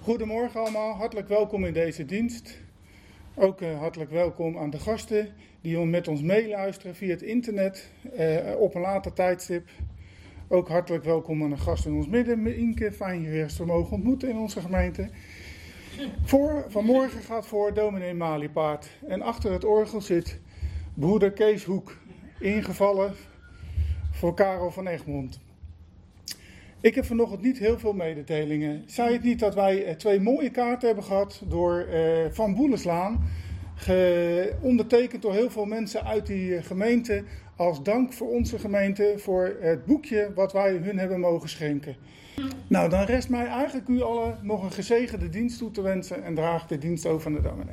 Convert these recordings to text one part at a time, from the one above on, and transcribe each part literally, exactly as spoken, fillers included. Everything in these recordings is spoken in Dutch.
Goedemorgen allemaal, hartelijk welkom in deze dienst. Ook uh, hartelijk welkom aan de gasten die met ons meeluisteren via het internet uh, op een later tijdstip. Ook hartelijk welkom aan de gasten in ons midden. Inke, fijn je weer eens te mogen ontmoeten in onze gemeente. Voor, vanmorgen gaat voor dominee Maliepaard. En achter het orgel zit broeder Kees Hoek, ingevallen voor Karel van Egmond. Ik heb vanochtend niet heel veel mededelingen. Zei het niet dat wij uh, twee mooie kaarten hebben gehad door uh, Van Boelenslaan. Ge- ondertekend door heel veel mensen uit die uh, gemeente. Als dank voor onze gemeente voor het boekje wat wij hun hebben mogen schenken. Nou, dan rest mij eigenlijk u allen nog een gezegende dienst toe te wensen en draag de dienst over aan de dominee.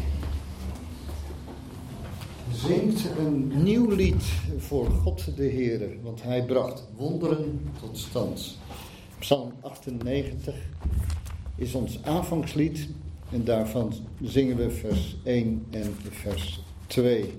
Zingt een nieuw lied voor God de Heere, want hij bracht wonderen tot stand. Psalm achtennegentig is ons aanvangslied en daarvan zingen we vers één en vers twee.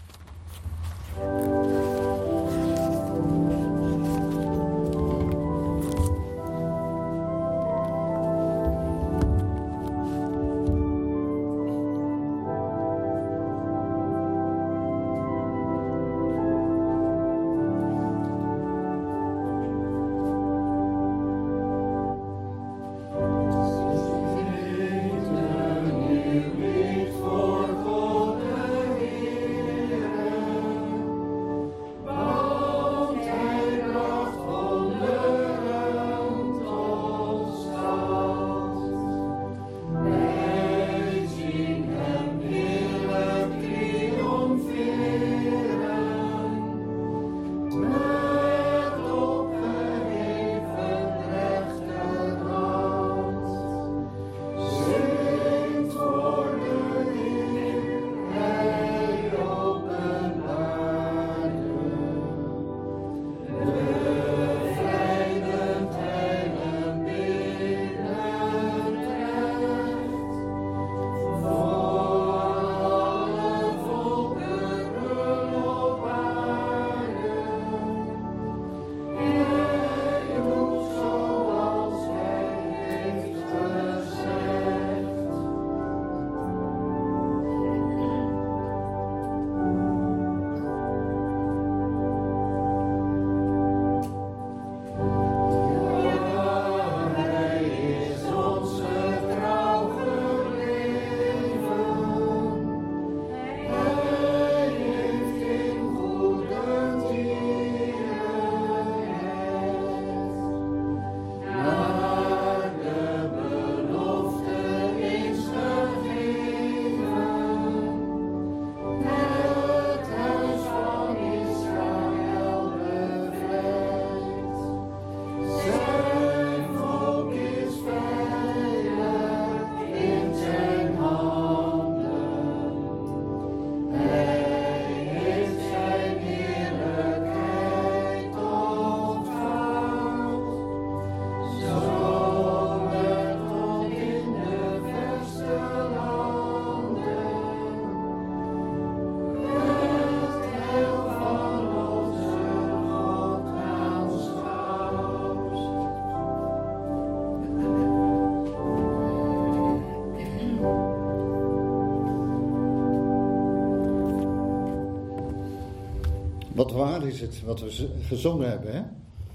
Wat waar is het wat we gezongen hebben, hè?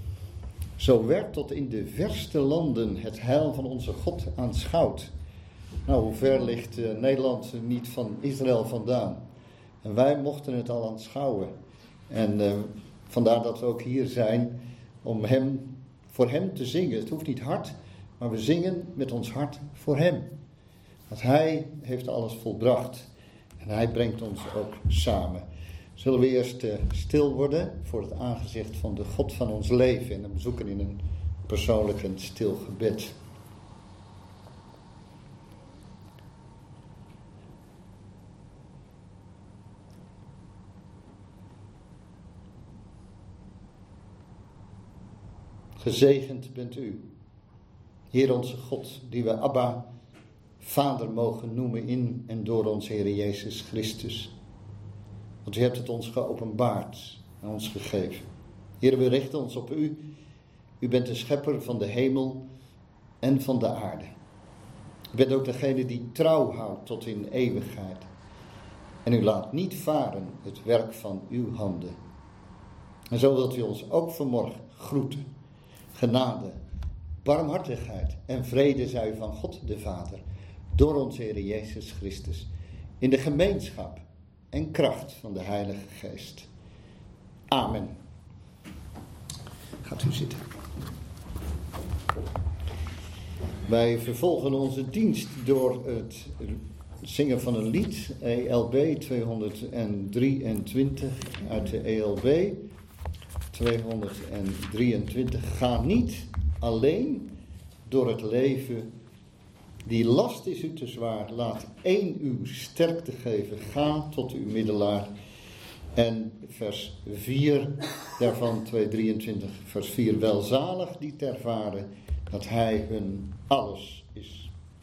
Zo werd tot in de verste landen het heil van onze God aanschouwd. Nou, hoe ver ligt uh, Nederland niet van Israël vandaan? En wij mochten het al aanschouwen. En uh, vandaar dat we ook hier zijn om hem, voor hem te zingen. Het hoeft niet hard, maar we zingen met ons hart voor hem. Want hij heeft alles volbracht. En hij brengt ons ook samen. Zullen we eerst uh, stil worden voor het aangezicht van de God van ons leven en hem zoeken in een persoonlijk en stil gebed. Gezegend bent u, Heer onze God, die we Abba, Vader mogen noemen in en door ons Heer Jezus Christus. Want u hebt het ons geopenbaard en ons gegeven. Heer, we richten ons op u. U bent de schepper van de hemel en van de aarde. U bent ook degene die trouw houdt tot in eeuwigheid. En u laat niet varen het werk van uw handen. En zo wilt u ons ook vanmorgen groeten. Genade, barmhartigheid en vrede zij u van God de Vader, door onze Heer Jezus Christus, in de gemeenschap en kracht van de Heilige Geest. Amen. Gaat u zitten. Wij vervolgen onze dienst door het zingen van een lied, E L B tweehonderddrieëntwintig, uit de E L B tweehonderddrieëntwintig. Ga niet alleen door het leven, die last is u te zwaar, laat één uw sterkte geven, ga tot uw middelaar. En vers vier daarvan, tweehonderddrieëntwintig, vers vier, welzalig die te ervaren dat hij hun alles is.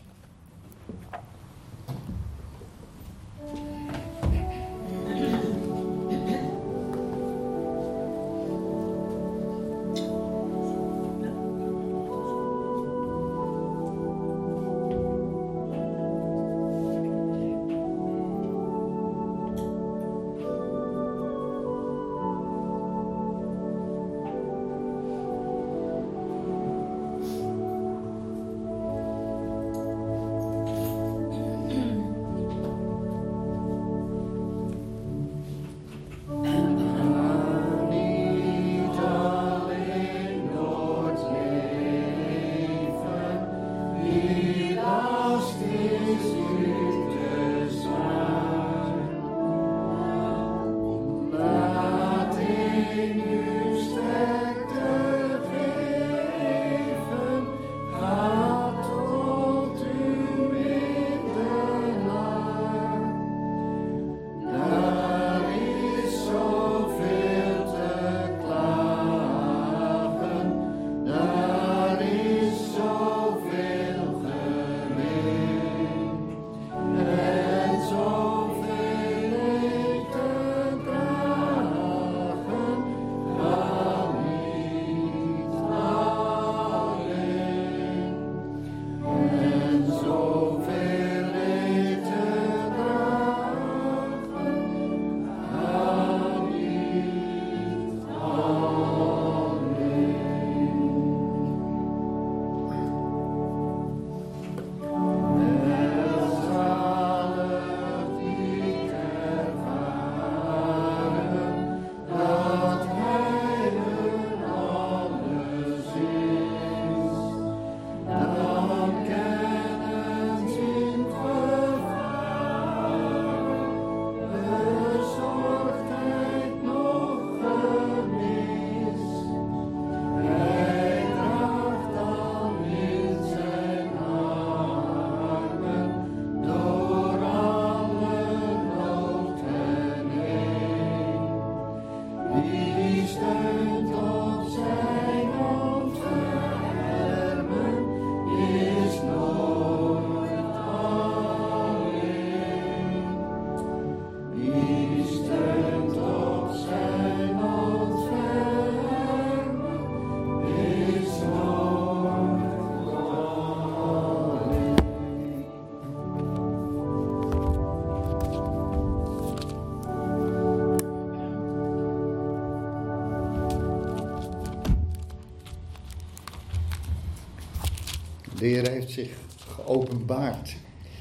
De Heer heeft zich geopenbaard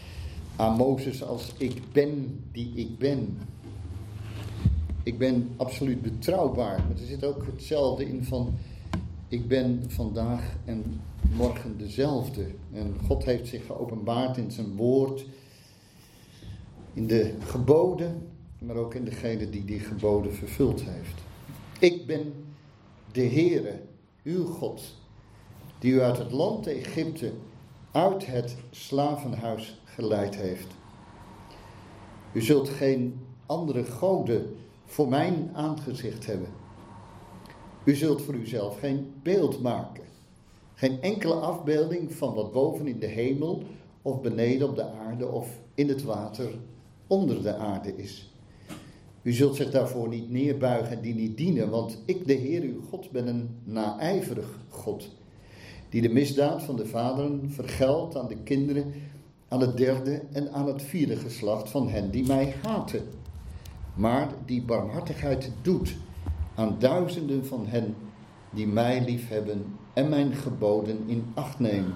aan Mozes als ik ben die ik ben. Ik ben absoluut betrouwbaar, maar er zit ook hetzelfde in van ik ben vandaag en morgen dezelfde. En God heeft zich geopenbaard in zijn woord, in de geboden, maar ook in degene die die geboden vervuld heeft. Ik ben de Heere, uw God, die u uit het land Egypte, uit het slavenhuis geleid heeft. U zult geen andere goden voor mijn aangezicht hebben. U zult voor uzelf geen beeld maken. Geen enkele afbeelding van wat boven in de hemel of beneden op de aarde of in het water onder de aarde is. U zult zich daarvoor niet neerbuigen en die niet dienen, want ik, de Heer uw God, ben een naijverig God, die de misdaad van de vaderen vergeldt aan de kinderen aan het derde en aan het vierde geslacht van hen die mij haten. Maar die barmhartigheid doet aan duizenden van hen die mij liefhebben en mijn geboden in acht nemen.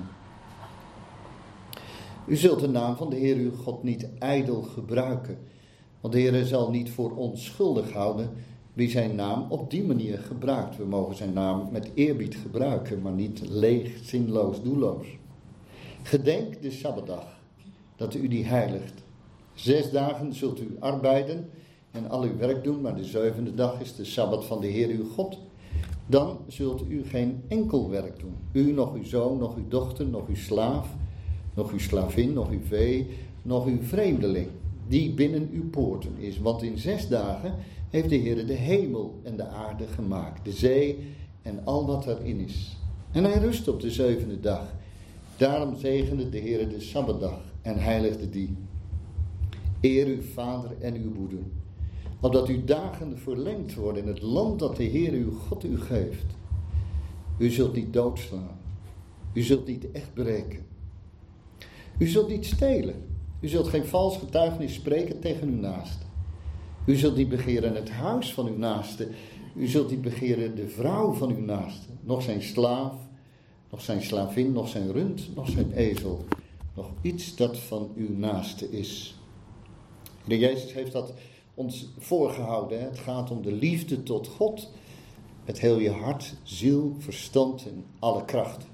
U zult de naam van de Heer uw God niet ijdel gebruiken, want de Heer zal niet voor onschuldig houden wie zijn naam op die manier gebruikt. We mogen zijn naam met eerbied gebruiken, maar niet leeg, zinloos, doelloos. Gedenk de Sabbatdag, dat u die heiligt. Zes dagen zult u arbeiden en al uw werk doen, maar de zevende dag is de Sabbat van de Heer uw God. Dan zult u geen enkel werk doen. U, nog uw zoon, nog uw dochter, nog uw slaaf, nog uw slavin, nog uw vee, nog uw vreemdeling, die binnen uw poorten is. Want in zes dagen heeft de Heer de hemel en de aarde gemaakt, de zee en al wat erin is. En hij rust op de zevende dag. Daarom zegende de Heer de Sabbatdag en heiligde die. Eer uw vader en uw moeder, opdat uw dagen verlengd worden in het land dat de Heer uw God u geeft. U zult niet doodslaan. U zult niet echt breken. U zult niet stelen. U zult geen vals getuigenis spreken tegen uw naaste. U zult niet begeren het huis van uw naaste. U zult niet begeren de vrouw van uw naaste. Nog zijn slaaf, nog zijn slavin, nog zijn rund, nog zijn ezel. Nog iets dat van uw naaste is. De Jezus heeft dat ons voorgehouden. Hè? Het gaat om de liefde tot God. Met heel je hart, ziel, verstand en alle kracht.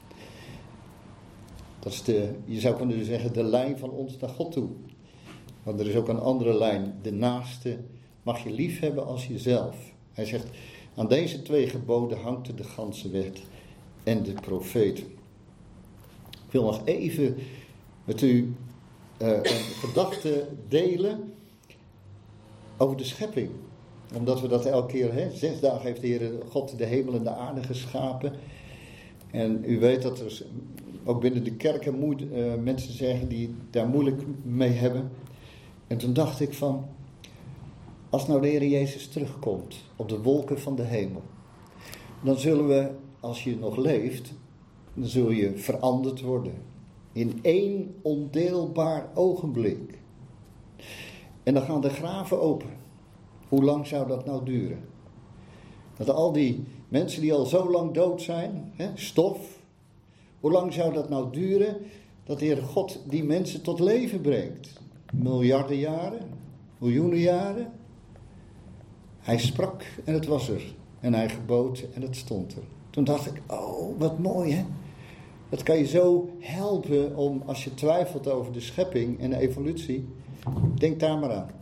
Dat is de, je zou kunnen zeggen, de lijn van ons naar God toe. Want er is ook een andere lijn. De naaste mag je lief hebben als jezelf. Hij zegt, aan deze twee geboden hangt de ganse wet en de profeet. Ik wil nog even met u uh, een gedachte delen over de schepping. Omdat we dat elke keer, hè, zes dagen heeft de Heer God de hemel en de aarde geschapen. En u weet dat er ook binnen de kerken moe, uh, mensen zeggen die daar moeilijk mee hebben. En toen dacht ik van, als nou de Heer Jezus terugkomt op de wolken van de hemel, dan zullen we, als je nog leeft, dan zul je veranderd worden. In één ondeelbaar ogenblik. En dan gaan de graven open. Hoe lang zou dat nou duren? Dat al die mensen die al zo lang dood zijn, hè, stof, hoe lang zou dat nou duren dat de Heer God die mensen tot leven brengt? Miljarden jaren? Miljoenen jaren? Hij sprak en het was er. En hij gebood en het stond er. Toen dacht ik, oh, wat mooi hè. Dat kan je zo helpen om, als je twijfelt over de schepping en de evolutie, denk daar maar aan.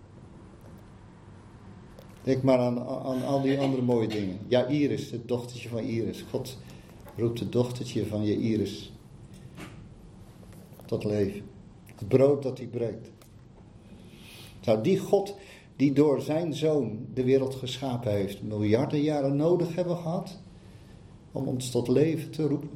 Denk maar aan, aan al die andere mooie dingen. Ja, Iris, het dochtertje van Iris. God roept het dochtertje van je Iris tot leven. Het brood dat hij breekt. Zou die God die door zijn zoon de wereld geschapen heeft, miljarden jaren nodig hebben gehad om ons tot leven te roepen?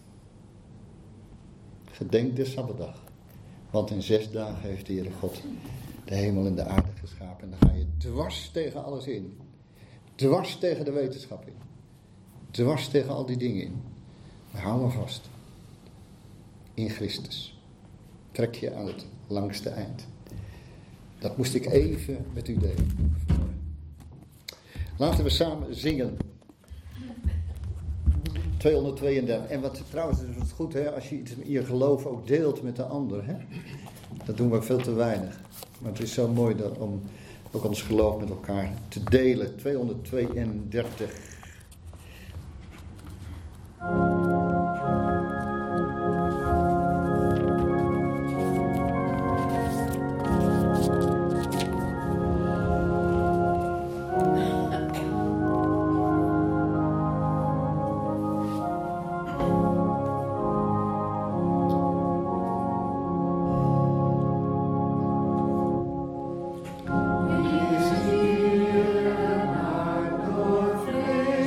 Gedenk de Sabbatdag. Want in zes dagen heeft de Heere God de hemel en de aarde geschapen. En dan ga je dwars tegen alles in. Dwars tegen de wetenschap in. Dwars tegen al die dingen in. Maar hou maar vast. In Christus. Trek je aan het langste eind. Dat moest ik even met u delen. Laten we samen zingen. tweehonderdtweeëndertig. En wat trouwens is het goed, hè, als je iets in je geloof ook deelt met de ander. Hè? Dat doen we veel te weinig. Maar het is zo mooi dat, om ook ons geloof met elkaar te delen. tweehonderdtweeëndertig. Is hier maar door vrede.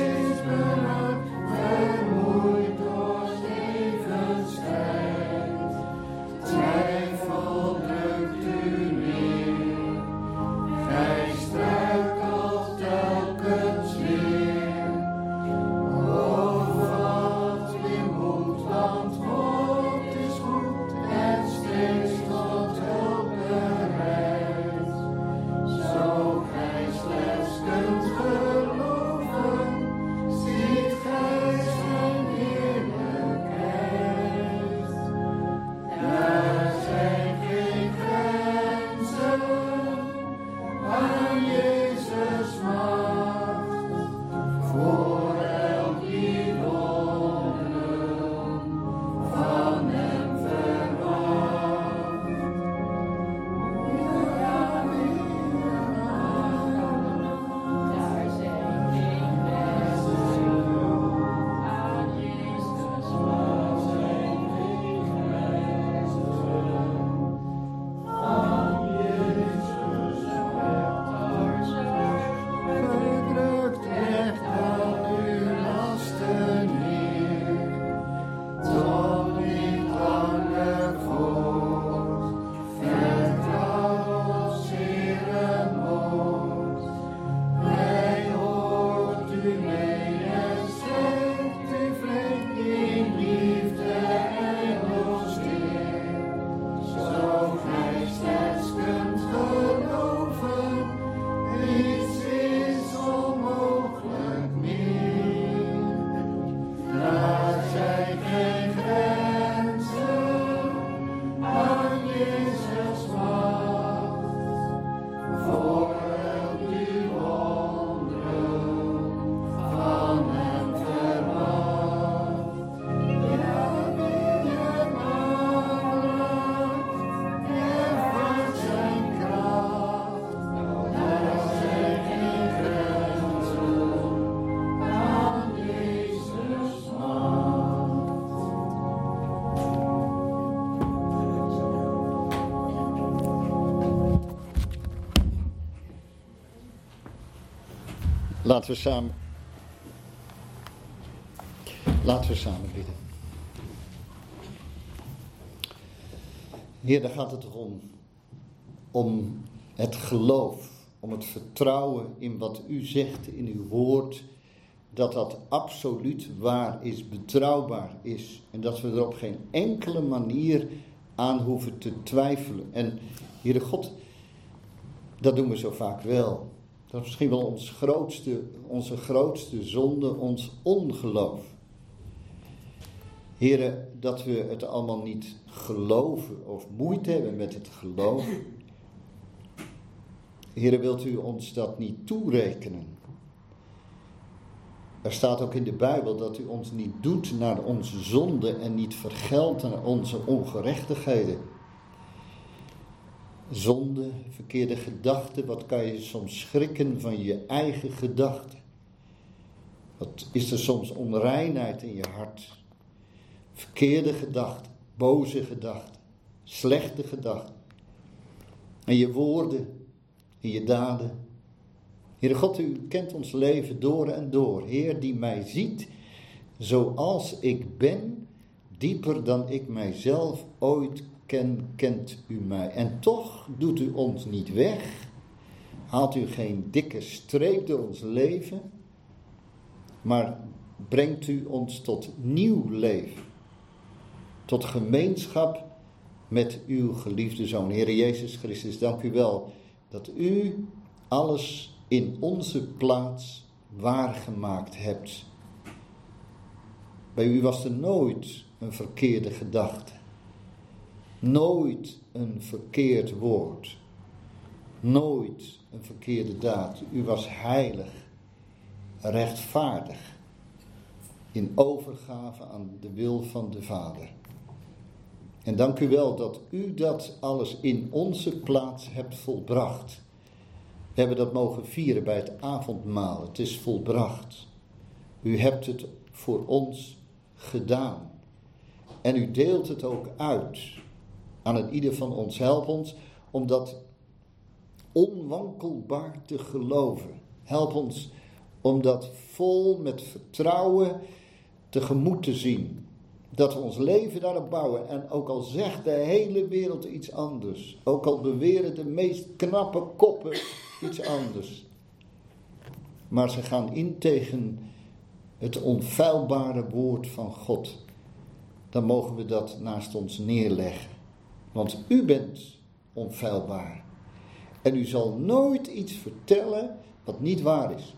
Laten we samen, laten we samen bidden. Heer, daar gaat het om, om het geloof, om het vertrouwen in wat u zegt in uw woord, dat dat absoluut waar is, betrouwbaar is en dat we er op geen enkele manier aan hoeven te twijfelen. En Heere God, dat doen we zo vaak wel. Dat is misschien wel ons grootste, onze grootste zonde, ons ongeloof. Heere, dat we het allemaal niet geloven of moeite hebben met het geloof. Heere, wilt u ons dat niet toerekenen? Er staat ook in de Bijbel dat u ons niet doet naar onze zonde en niet vergeldt naar onze ongerechtigheden. Zonde, verkeerde gedachten, wat kan je soms schrikken van je eigen gedachten? Wat is er soms onreinheid in je hart? Verkeerde gedachten, boze gedachten, slechte gedachten. En je woorden en je daden. Heere God, u kent ons leven door en door. Heer, die mij ziet zoals ik ben, dieper dan ik mijzelf ooit ken, kent u mij. En toch doet u ons niet weg, haalt u geen dikke streep door ons leven, maar brengt u ons tot nieuw leven. Tot gemeenschap met uw geliefde Zoon. Heere Jezus Christus, dank u wel dat u alles in onze plaats waargemaakt hebt. Bij u was er nooit een verkeerde gedachte. Nooit een verkeerd woord. Nooit een verkeerde daad. U was heilig, rechtvaardig, in overgave aan de wil van de Vader. En dank u wel dat u dat alles in onze plaats hebt volbracht. We hebben dat mogen vieren bij het avondmaal. Het is volbracht. U hebt het voor ons gedaan. En u deelt het ook uit aan het ieder van ons. Help ons om dat onwankelbaar te geloven. Help ons om dat vol met vertrouwen tegemoet te zien. Dat we ons leven daarop bouwen. En ook al zegt de hele wereld iets anders. Ook al beweren de meest knappe koppen iets anders. Maar ze gaan in tegen het onfeilbare woord van God. Dan mogen we dat naast ons neerleggen. Want u bent onfeilbaar. En u zal nooit iets vertellen wat niet waar is.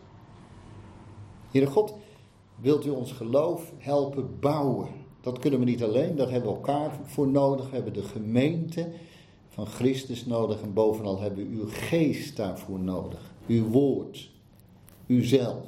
Heere God, wilt u ons geloof helpen bouwen? Dat kunnen we niet alleen, daar hebben we elkaar voor nodig. We hebben de gemeente van Christus nodig. En bovenal hebben we uw geest daarvoor nodig. Uw woord. Uzelf.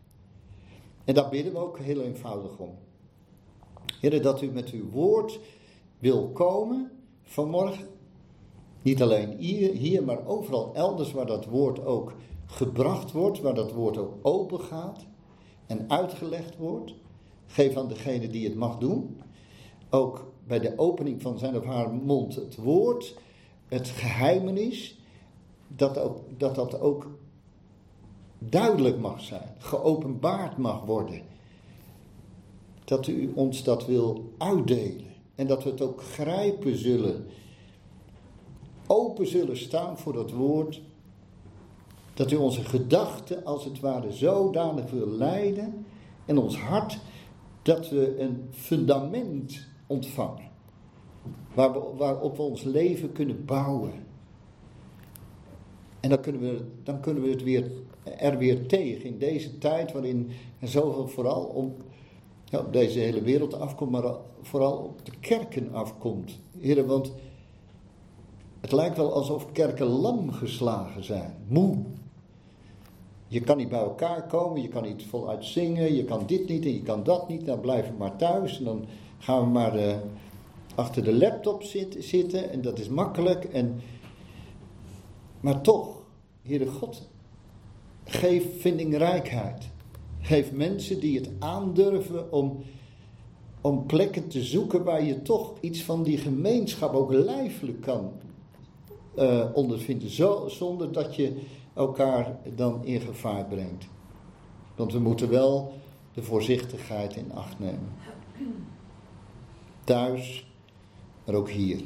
En daar bidden we ook heel eenvoudig om. Heere, dat u met uw woord wil komen vanmorgen. Niet alleen hier, hier, maar overal elders waar dat woord ook gebracht wordt. Waar dat woord ook open gaat en uitgelegd wordt. Geef aan degene die het mag doen, ook bij de opening van zijn of haar mond het woord, het geheimenis, dat, ook, dat dat ook duidelijk mag zijn, geopenbaard mag worden. Dat u ons dat wil uitdelen en dat we het ook grijpen zullen, open zullen staan voor dat woord. Dat u onze gedachten als het ware zodanig wil leiden en ons hart, dat we een fundament ontvangen. Waar we, waarop we ons leven kunnen bouwen. En dan kunnen we, dan kunnen we het weer, er weer tegen. In deze tijd waarin er zoveel vooral om, ja, op deze hele wereld afkomt. Maar vooral op de kerken afkomt. Heren, want het lijkt wel alsof kerken lam geslagen zijn. Moe. Je kan niet bij elkaar komen, je kan niet voluit zingen, je kan dit niet en je kan dat niet. Dan blijven we maar thuis en dan gaan we maar uh, achter de laptop zit, zitten en dat is makkelijk. En, maar toch, Heere God, geef vindingrijkheid. Geef mensen die het aandurven om, om plekken te zoeken waar je toch iets van die gemeenschap ook lijfelijk kan uh, ondervinden. Zo, zonder dat je elkaar dan in gevaar brengt. Want we moeten wel de voorzichtigheid in acht nemen. Thuis, maar ook hier.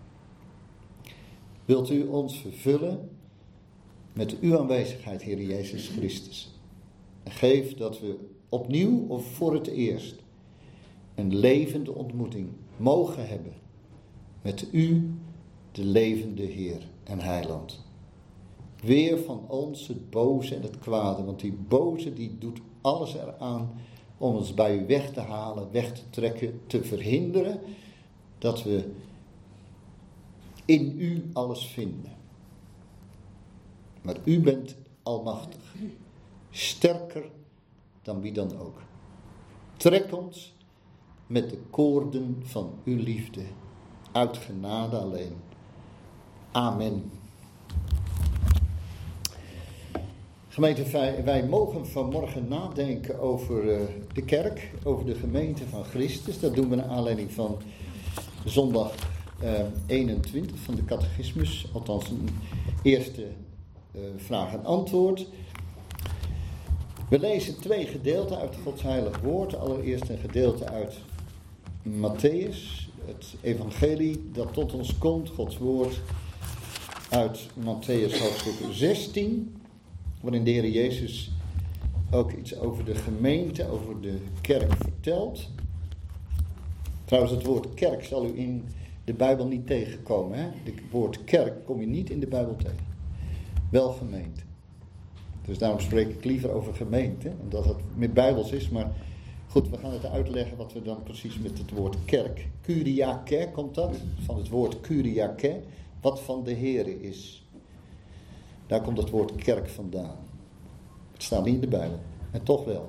Wilt u ons vervullen met uw aanwezigheid, Heer Jezus Christus. En geef dat we opnieuw of voor het eerst een levende ontmoeting mogen hebben met u, de levende Heer en Heiland. Weer van ons het boze en het kwade, want die boze die doet alles eraan om ons bij u weg te halen, weg te trekken, te verhinderen dat we in u alles vinden. Maar u bent almachtig, sterker dan wie dan ook. Trek ons met de koorden van uw liefde, uit genade alleen. Amen. Gemeente, wij, wij mogen vanmorgen nadenken over uh, de kerk, over de gemeente van Christus. Dat doen we naar aanleiding van zondag uh, eenentwintig van de catechismus, althans een eerste uh, vraag en antwoord. We lezen twee gedeelten uit Gods heilig woord. Allereerst een gedeelte uit Matthäus, het evangelie dat tot ons komt, Gods woord uit Matthäus hoofdstuk zestien, waarin de Heer Jezus ook iets over de gemeente, over de kerk vertelt. Trouwens, het woord kerk zal u in de Bijbel niet tegenkomen. Hè? Het woord kerk kom je niet in de Bijbel tegen. Wel gemeente. Dus daarom spreek ik liever over gemeente, omdat het meer Bijbels is. Maar goed, we gaan het uitleggen wat we dan precies met het woord kerk. Kyriake komt dat, van het woord Kyriake, wat van de Heere is. Daar komt het woord kerk vandaan. Het staat niet in de Bijbel, en toch wel.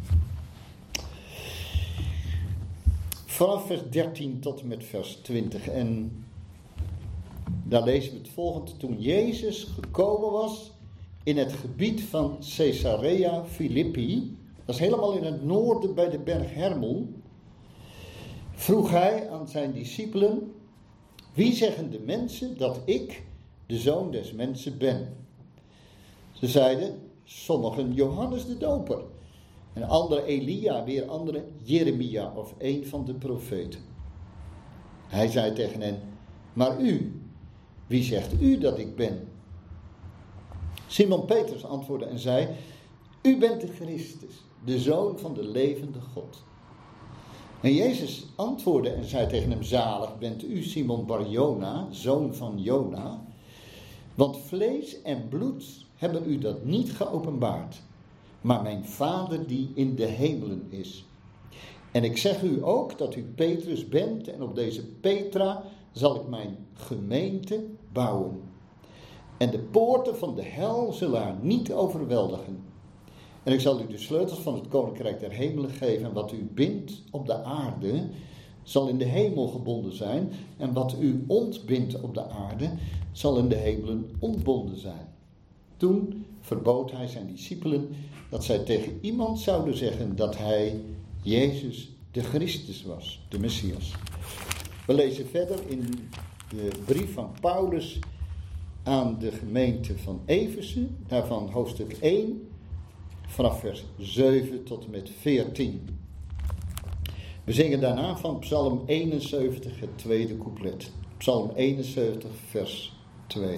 Vanaf vers dertien tot en met vers twintig. En daar lezen we het volgende. Toen Jezus gekomen was in het gebied van Caesarea Philippi, dat is helemaal in het noorden bij de berg Hermon, vroeg hij aan zijn discipelen: wie zeggen de mensen dat ik de Zoon des Mensen ben? Ze zeiden: sommigen Johannes de Doper, en anderen Elia, weer anderen Jeremia of een van de profeten. Hij zei tegen hen: maar u, wie zegt u dat ik ben? Simon Petrus antwoordde en zei: u bent de Christus, de Zoon van de levende God. En Jezus antwoordde en zei tegen hem: zalig bent u, Simon Bar-Jona, zoon van Jona, want vlees en bloed hebben u dat niet geopenbaard, maar mijn Vader die in de hemelen is. En ik zeg u ook dat u Petrus bent, en op deze Petra zal ik mijn gemeente bouwen. En de poorten van de hel zullen haar niet overweldigen. En ik zal u de sleutels van het koninkrijk der hemelen geven. En wat u bindt op de aarde, zal in de hemel gebonden zijn. En wat u ontbindt op de aarde, zal in de hemelen ontbonden zijn. Toen verbood hij zijn discipelen dat zij tegen iemand zouden zeggen dat hij Jezus de Christus was, de Messias. We lezen verder in de brief van Paulus aan de gemeente van Efeze, daarvan hoofdstuk één, vanaf vers zeven tot en met veertien. We zingen daarna van Psalm eenenzeventig, het tweede couplet. Psalm eenenzeventig, vers twee.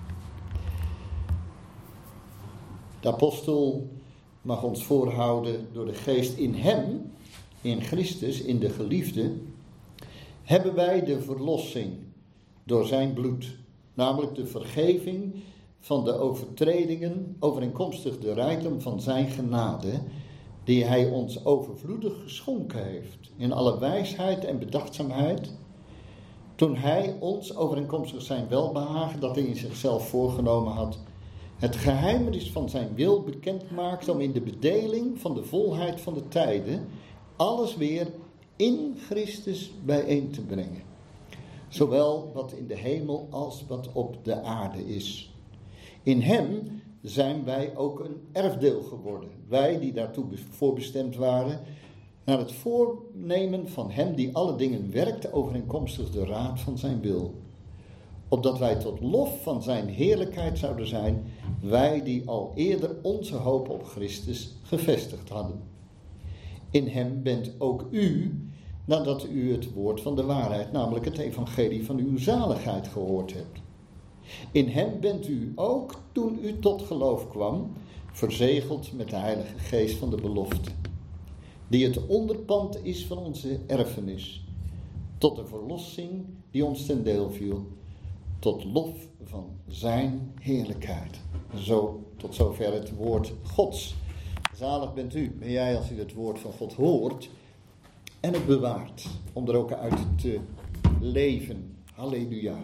De apostel mag ons voorhouden door de geest: in hem, in Christus, in de geliefde, hebben wij de verlossing door zijn bloed, namelijk de vergeving van de overtredingen overeenkomstig de rijkdom van zijn genade, die hij ons overvloedig geschonken heeft, in alle wijsheid en bedachtzaamheid, toen hij ons overeenkomstig zijn welbehagen, dat hij in zichzelf voorgenomen had, het geheimenis van zijn wil bekend maakte, om in de bedeling van de volheid van de tijden alles weer in Christus bijeen te brengen. Zowel wat in de hemel als wat op de aarde is. In hem zijn wij ook een erfdeel geworden. Wij die daartoe voorbestemd waren, naar het voornemen van hem die alle dingen werkte overeenkomstig de raad van zijn wil. opdat wij tot lof van zijn heerlijkheid zouden zijn, wij die al eerder onze hoop op Christus gevestigd hadden. In hem bent ook u, nadat u het woord van de waarheid, namelijk het evangelie van uw zaligheid, gehoord hebt. In hem bent u ook, toen u tot geloof kwam, verzegeld met de Heilige Geest van de belofte, die het onderpand is van onze erfenis, tot de verlossing die ons ten deel viel, tot lof van zijn heerlijkheid. Zo, tot zover het woord Gods. Zalig bent u, ben jij als u het woord van God hoort en het bewaart, om er ook uit te leven. Halleluja.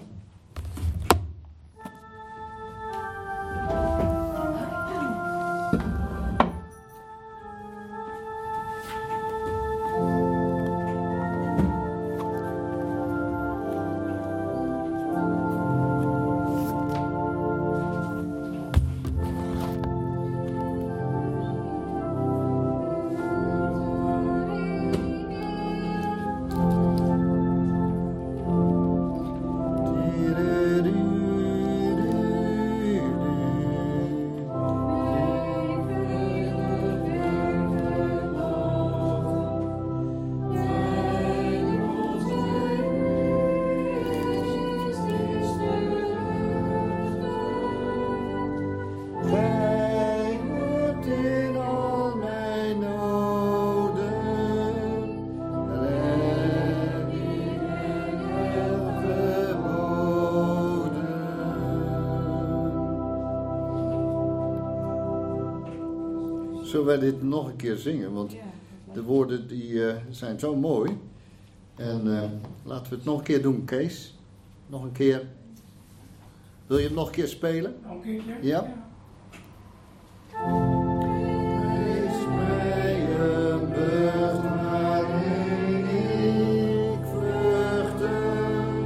Zullen wij dit nog een keer zingen? Want de woorden die uh, zijn zo mooi. En uh, laten we het nog een keer doen, Kees. Nog een keer. Wil je het nog een keer spelen? Nog een keertje? Ja. Ja. Wees mij een burcht waarin ik vluchten,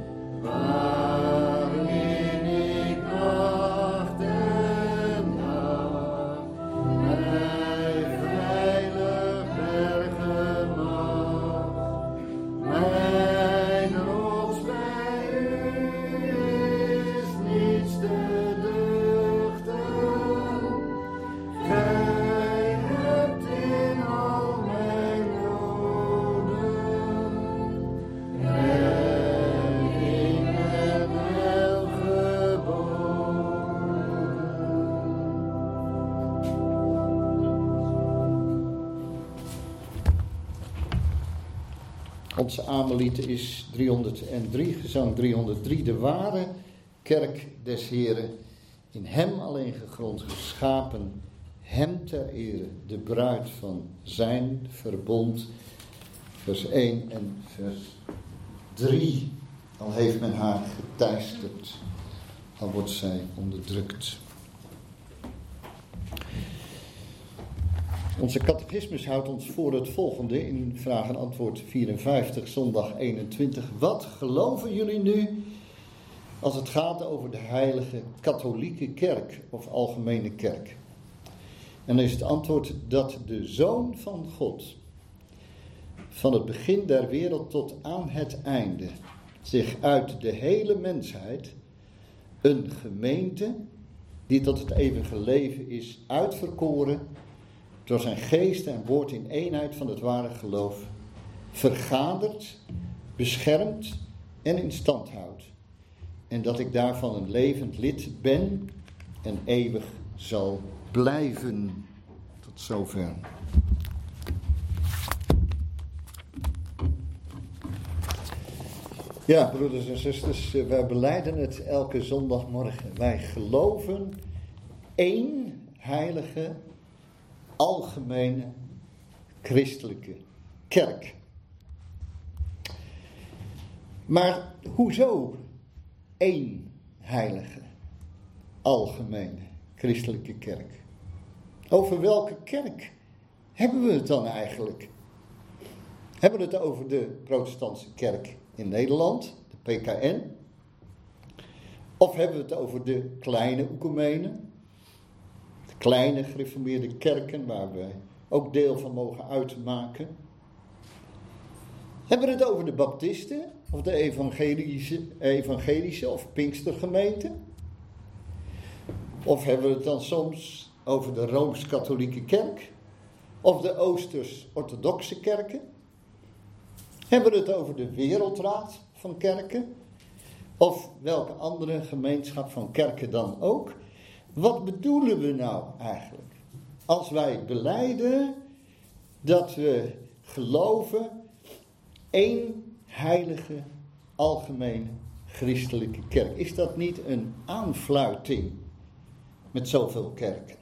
waarin ik nacht en dag mij veilig bergen mag. Mijn rots bij u is niets te duchten. Gij hebt in al mijn noden redding en heil geboden. Onze Amelite is driehonderddrie, gezang driehonderddrie. De ware kerk des Heren, in hem alleen gegrond, geschapen, hem ter ere, de bruid van zijn verbond. Vers één en vers drie. Al heeft men haar geteisterd, al wordt zij onderdrukt. Onze catechismus houdt ons voor het volgende in vraag en antwoord vierenvijftig, zondag eenentwintig. Wat geloven jullie nu als het gaat over de heilige katholieke kerk of algemene kerk? En dan is het antwoord dat de Zoon van God van het begin der wereld tot aan het einde zich uit de hele mensheid een gemeente die tot het eeuwige leven is uitverkoren door zijn geest en woord in eenheid van het ware geloof vergadert, beschermt en in stand houdt. En dat ik daarvan een levend lid ben en eeuwig zal blijven. Tot zover. Ja, broeders en zusters, wij belijden het elke zondagmorgen. Wij geloven één heilige, algemene, christelijke kerk. Maar hoezo één heilige, algemene, christelijke kerk? Over welke kerk hebben we het dan eigenlijk? Hebben we het over de protestantse kerk in Nederland, de P K N? Of hebben we het over de kleine oekumenen? De kleine gereformeerde kerken waar we ook deel van mogen uitmaken? Hebben we het over de baptisten of de evangelische, evangelische of pinkstergemeente? Of hebben we het dan soms over de Rooms-Katholieke Kerk of de Oosters-Orthodoxe kerken? Hebben we het over de Wereldraad van Kerken? Of welke andere gemeenschap van kerken dan ook? Wat bedoelen we nou eigenlijk? Als wij belijden dat we geloven één heilige, algemene, christelijke kerk. Is dat niet een aanfluiting met zoveel kerken?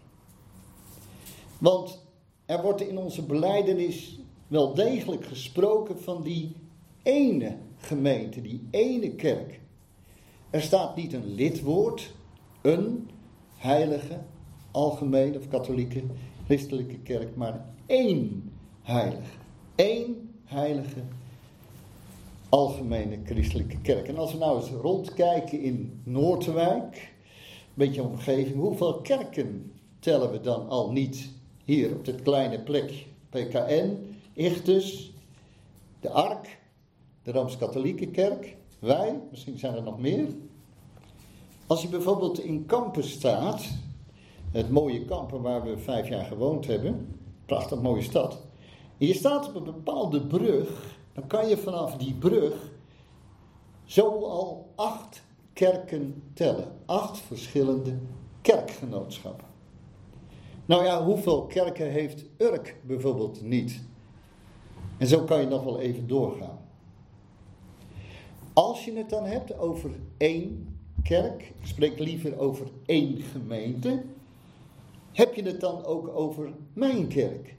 Want er wordt in onze belijdenis wel degelijk gesproken van die ene gemeente, die ene kerk. Er staat niet een lidwoord, een heilige, algemene of katholieke, christelijke kerk, maar één heilige. Één heilige, algemene christelijke kerk. En als we nou eens rondkijken in Noordwijk, een beetje omgeving, hoeveel kerken tellen we dan al niet hier op dit kleine plekje? P K N, Ichthus, de Ark, de Rooms-Katholieke Kerk, wij, misschien zijn er nog meer. Als je bijvoorbeeld in Kampen staat, het mooie Kampen waar we vijf jaar gewoond hebben, prachtig mooie stad, en je staat op een bepaalde brug, dan kan je vanaf die brug zo al acht kerken tellen. Acht verschillende kerkgenootschappen. Nou ja, hoeveel kerken heeft Urk bijvoorbeeld niet? En zo kan je nog wel even doorgaan. Als je het dan hebt over één kerk, ik spreek liever over één gemeente, heb je het dan ook over mijn kerk?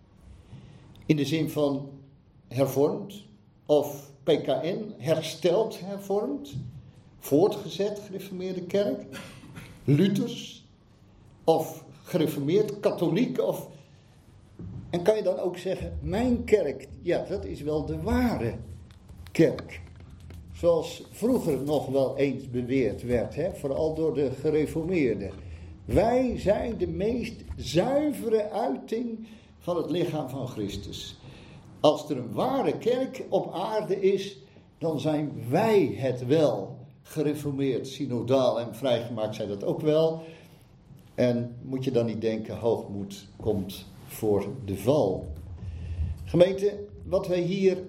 In de zin van hervormd of P K N, hersteld hervormd, voortgezet gereformeerde kerk, Luthers of gereformeerd katholiek of... En kan je dan ook zeggen, mijn kerk, ja, dat is wel de ware kerk. Zoals vroeger nog wel eens beweerd werd, hè, vooral door de gereformeerden. Wij zijn de meest zuivere uiting van het lichaam van Christus. Als er een ware kerk op aarde is, dan zijn wij het wel. Gereformeerd, synodaal en vrijgemaakt zijn dat ook wel. En moet je dan niet denken, hoogmoed komt voor de val. Gemeente, wat wij hier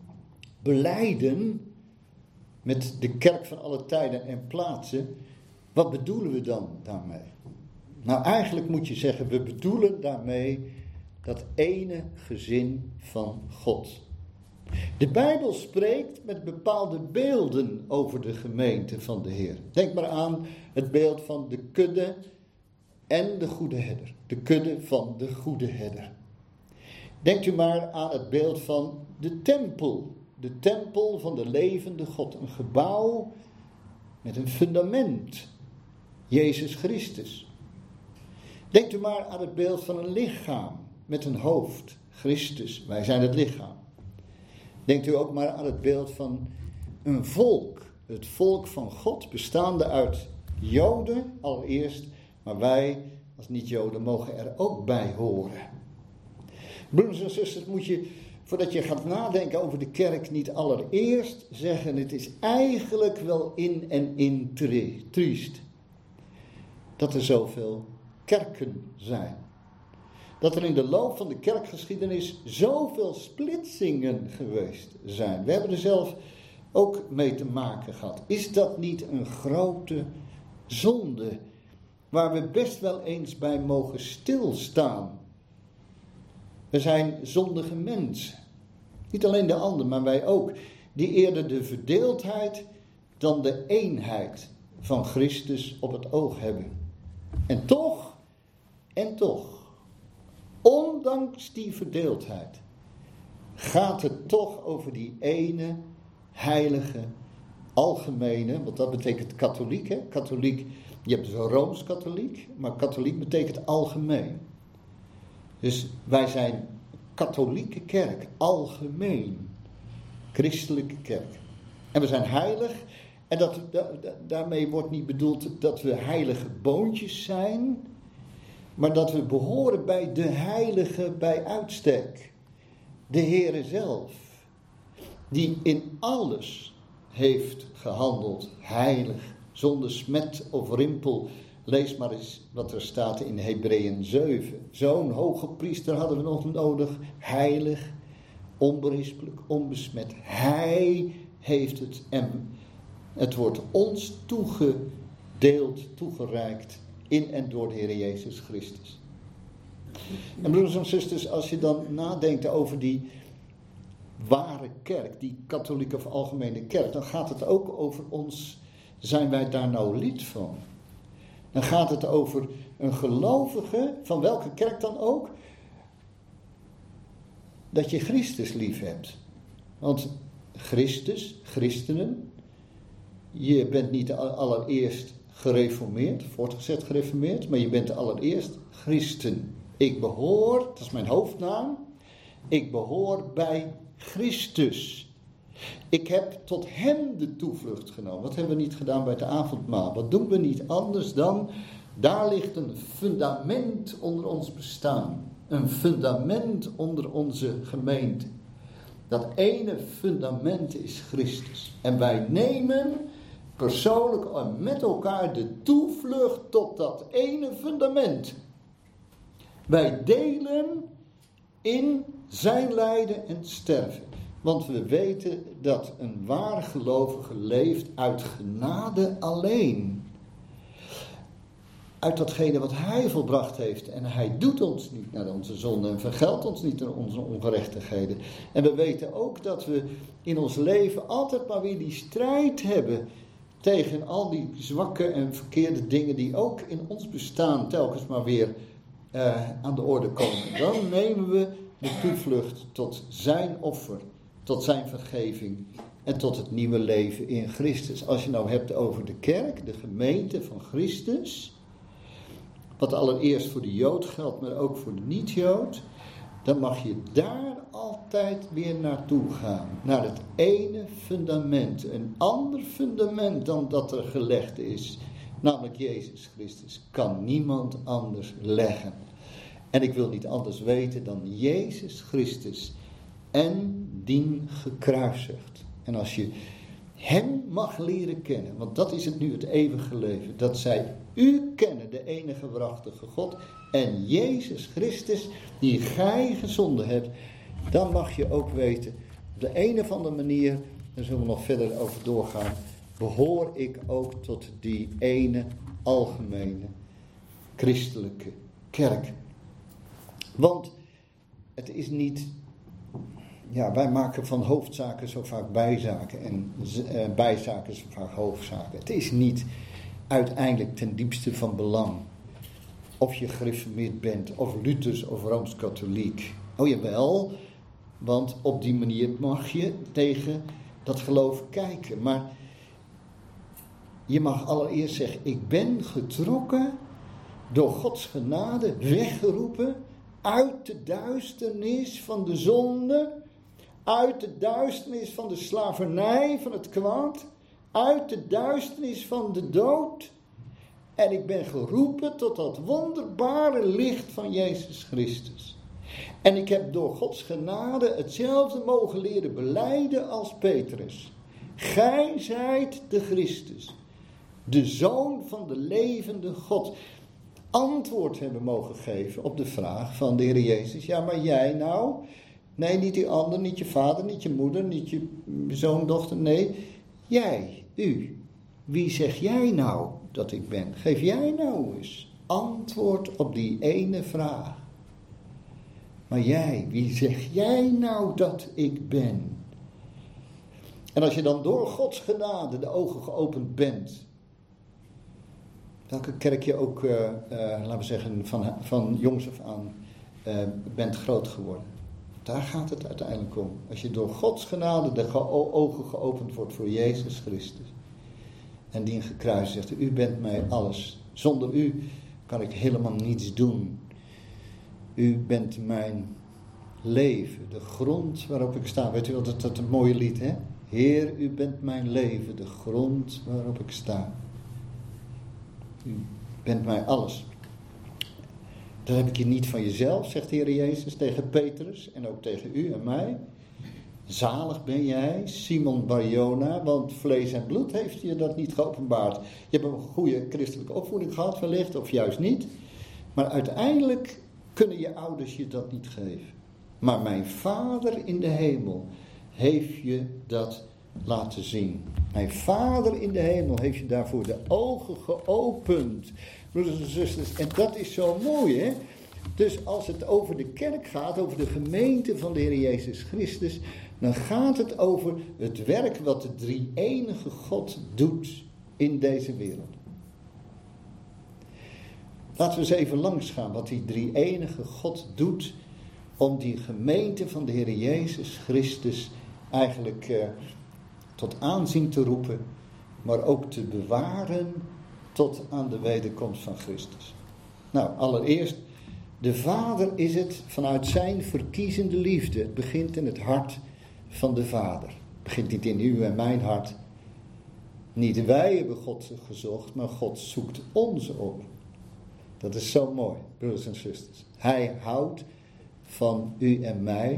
belijden met de kerk van alle tijden en plaatsen, wat bedoelen we dan daarmee? Nou, eigenlijk moet je zeggen, we bedoelen daarmee dat ene gezin van God. De Bijbel spreekt met bepaalde beelden over de gemeente van de Heer. Denk maar aan het beeld van de kudde en de goede herder. De kudde van de goede herder. Denkt u maar aan het beeld van de tempel. De tempel van de levende God. Een gebouw met een fundament. Jezus Christus. Denkt u maar aan het beeld van een lichaam met een hoofd. Christus, wij zijn het lichaam. Denkt u ook maar aan het beeld van een volk. Het volk van God, bestaande uit Joden allereerst, maar wij als niet-Joden mogen er ook bij horen. Broeders en zusters, moet je, voordat je gaat nadenken over de kerk, niet allereerst zeggen, het is eigenlijk wel in en in triest dat er zoveel kerken zijn. Dat er in de loop van de kerkgeschiedenis zoveel splitsingen geweest zijn. We hebben er zelf ook mee te maken gehad. Is dat niet een grote zonde waar we best wel eens bij mogen stilstaan? We zijn zondige mensen. Niet alleen de ander, maar wij ook. Die eerder de verdeeldheid dan de eenheid van Christus op het oog hebben. En toch, en toch, ondanks die verdeeldheid, gaat het toch over die ene heilige, algemene, want dat betekent katholiek, hè? Katholiek, je hebt dus een Rooms-katholiek, maar katholiek betekent algemeen. Dus wij zijn katholieke kerk, algemeen, christelijke kerk. En we zijn heilig, en dat, da, da, daarmee wordt niet bedoeld dat we heilige boontjes zijn, maar dat we behoren bij de heilige bij uitstek, de Heere zelf. die in alles heeft gehandeld, heilig, zonder smet of rimpel. Lees maar eens wat er staat in Hebreeën zeven. Zo'n hoge priester hadden we nog nodig, heilig, onberispelijk, onbesmet. Hij heeft het en het wordt ons toegedeeld, toegereikt in en door de Heer Jezus Christus. En broeders en zusters, als je dan nadenkt over die ware kerk, die katholieke of algemene kerk, dan gaat het ook over ons, zijn wij daar nou lid van? Dan gaat het over een gelovige, van welke kerk dan ook, dat je Christus lief hebt. Want Christus, christenen, je bent niet allereerst gereformeerd, voortgezet gereformeerd, maar je bent allereerst christen. Ik behoor, dat is mijn hoofdnaam, ik behoor bij Christus. Ik heb tot hem de toevlucht genomen. Wat hebben we niet gedaan bij het avondmaal? Wat doen we niet anders dan, daar ligt een fundament onder ons bestaan. Een fundament onder onze gemeente. Dat ene fundament is Christus. En wij nemen persoonlijk met elkaar de toevlucht tot dat ene fundament. Wij delen in zijn lijden en sterven. Want we weten dat een waar gelovige leeft uit genade alleen. Uit datgene wat hij volbracht heeft. En hij doet ons niet naar onze zonde en vergeldt ons niet naar onze ongerechtigheden. En we weten ook dat we in ons leven altijd maar weer die strijd hebben tegen al die zwakke en verkeerde dingen die ook in ons bestaan telkens maar weer uh, aan de orde komen. Dan nemen we de toevlucht tot zijn offer, tot zijn vergeving en tot het nieuwe leven in Christus. Als je nou hebt over de kerk, de gemeente van Christus, wat allereerst voor de Jood geldt, maar ook voor de niet-Jood, dan mag je daar altijd weer naartoe gaan. Naar het ene fundament. Een ander fundament dan dat er gelegd is, namelijk Jezus Christus, kan niemand anders leggen. En ik wil niet anders weten dan Jezus Christus en dien gekruisigd. En als je hem mag leren kennen, want dat is het nu, het eeuwige leven, dat zij u kennen, de enige waarachtige God, en Jezus Christus, die gij gezonden hebt, dan mag je ook weten, op de een of andere manier, daar zullen we nog verder over doorgaan, behoor ik ook tot die ene algemene christelijke kerk. Want het is niet, ja, wij maken van hoofdzaken zo vaak bijzaken en uh, bijzaken zo vaak hoofdzaken. Het is niet uiteindelijk ten diepste van belang of je gereformeerd bent, of Luthers of Rooms-Katholiek. Oh jawel, want op die manier mag je tegen dat geloof kijken. Maar je mag allereerst zeggen, ik ben getrokken door Gods genade, weggeroepen uit de duisternis van de zonde, uit de duisternis van de slavernij, van het kwaad, uit de duisternis van de dood. En ik ben geroepen tot dat wonderbare licht van Jezus Christus. En ik heb door Gods genade hetzelfde mogen leren belijden als Petrus. Gij zijt de Christus, de Zoon van de levende God. Antwoord hebben mogen geven op de vraag van de Heer Jezus. Ja, maar jij nou? Nee, niet die ander, niet je vader, niet je moeder, niet je zoon, dochter. Nee, jij, u. Wie zeg jij nou dat ik ben? Geef jij nou eens antwoord op die ene vraag. Maar jij, wie zeg jij nou dat ik ben? En als je dan door Gods genade de ogen geopend bent, welke kerk je ook, uh, uh, laten we zeggen, van, van jongs af aan uh, bent groot geworden. Daar gaat het uiteindelijk om. Als je door Gods genade de ge- ogen geopend wordt voor Jezus Christus. En die gekruisigd zegt, u bent mij alles. Zonder u kan ik helemaal niets doen. U bent mijn leven, de grond waarop ik sta. Weet u wat, dat, dat een mooie lied, hè? Heer, u bent mijn leven, de grond waarop ik sta. U bent mij alles. Dat heb ik je niet van jezelf, zegt de Heer Jezus tegen Petrus en ook tegen u en mij. zalig ben jij, Simon Barjona, want vlees en bloed heeft je dat niet geopenbaard. Je hebt een goede christelijke opvoeding gehad wellicht, of juist niet. Maar uiteindelijk kunnen je ouders je dat niet geven. Maar mijn Vader in de hemel heeft je dat laten zien. Mijn Vader in de hemel heeft je daarvoor de ogen geopend. Broeders en zusters, en dat is zo mooi, hè? Dus als het over de kerk gaat, over de gemeente van de Heer Jezus Christus, dan gaat het over het werk wat de drie-enige God doet in deze wereld. Laten we eens even langs gaan wat die drie-enige God doet om die gemeente van de Heer Jezus Christus eigenlijk eh, tot aanzien te roepen, maar ook te bewaren tot aan de wederkomst van Christus. Nou, allereerst, de Vader is het vanuit zijn verkiezende liefde. Het begint in het hart van de Vader. Het begint niet in uw en mijn hart. Niet wij hebben God gezocht, maar God zoekt ons op. Dat is zo mooi, broeders en zusters. Hij houdt van u en mij,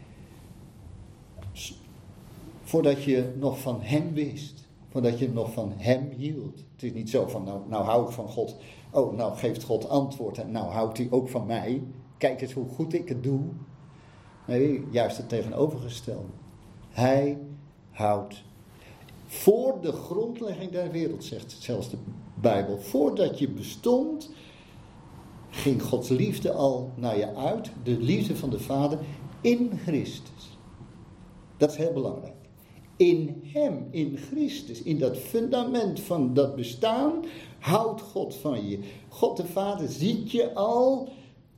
voordat je nog van hem wist. Voordat je nog van hem hield. Het is niet zo van, nou, nou hou ik van God. Oh, nou geeft God antwoord en nou houdt hij ook van mij. Kijk eens hoe goed ik het doe. Nee, juist het tegenovergestelde. Hij houdt. Voor de grondlegging der wereld, zegt zelfs de Bijbel. Voordat je bestond, ging Gods liefde al naar je uit. De liefde van de Vader in Christus. Dat is heel belangrijk. In hem, in Christus, in dat fundament van dat bestaan, houdt God van je. God de Vader ziet je al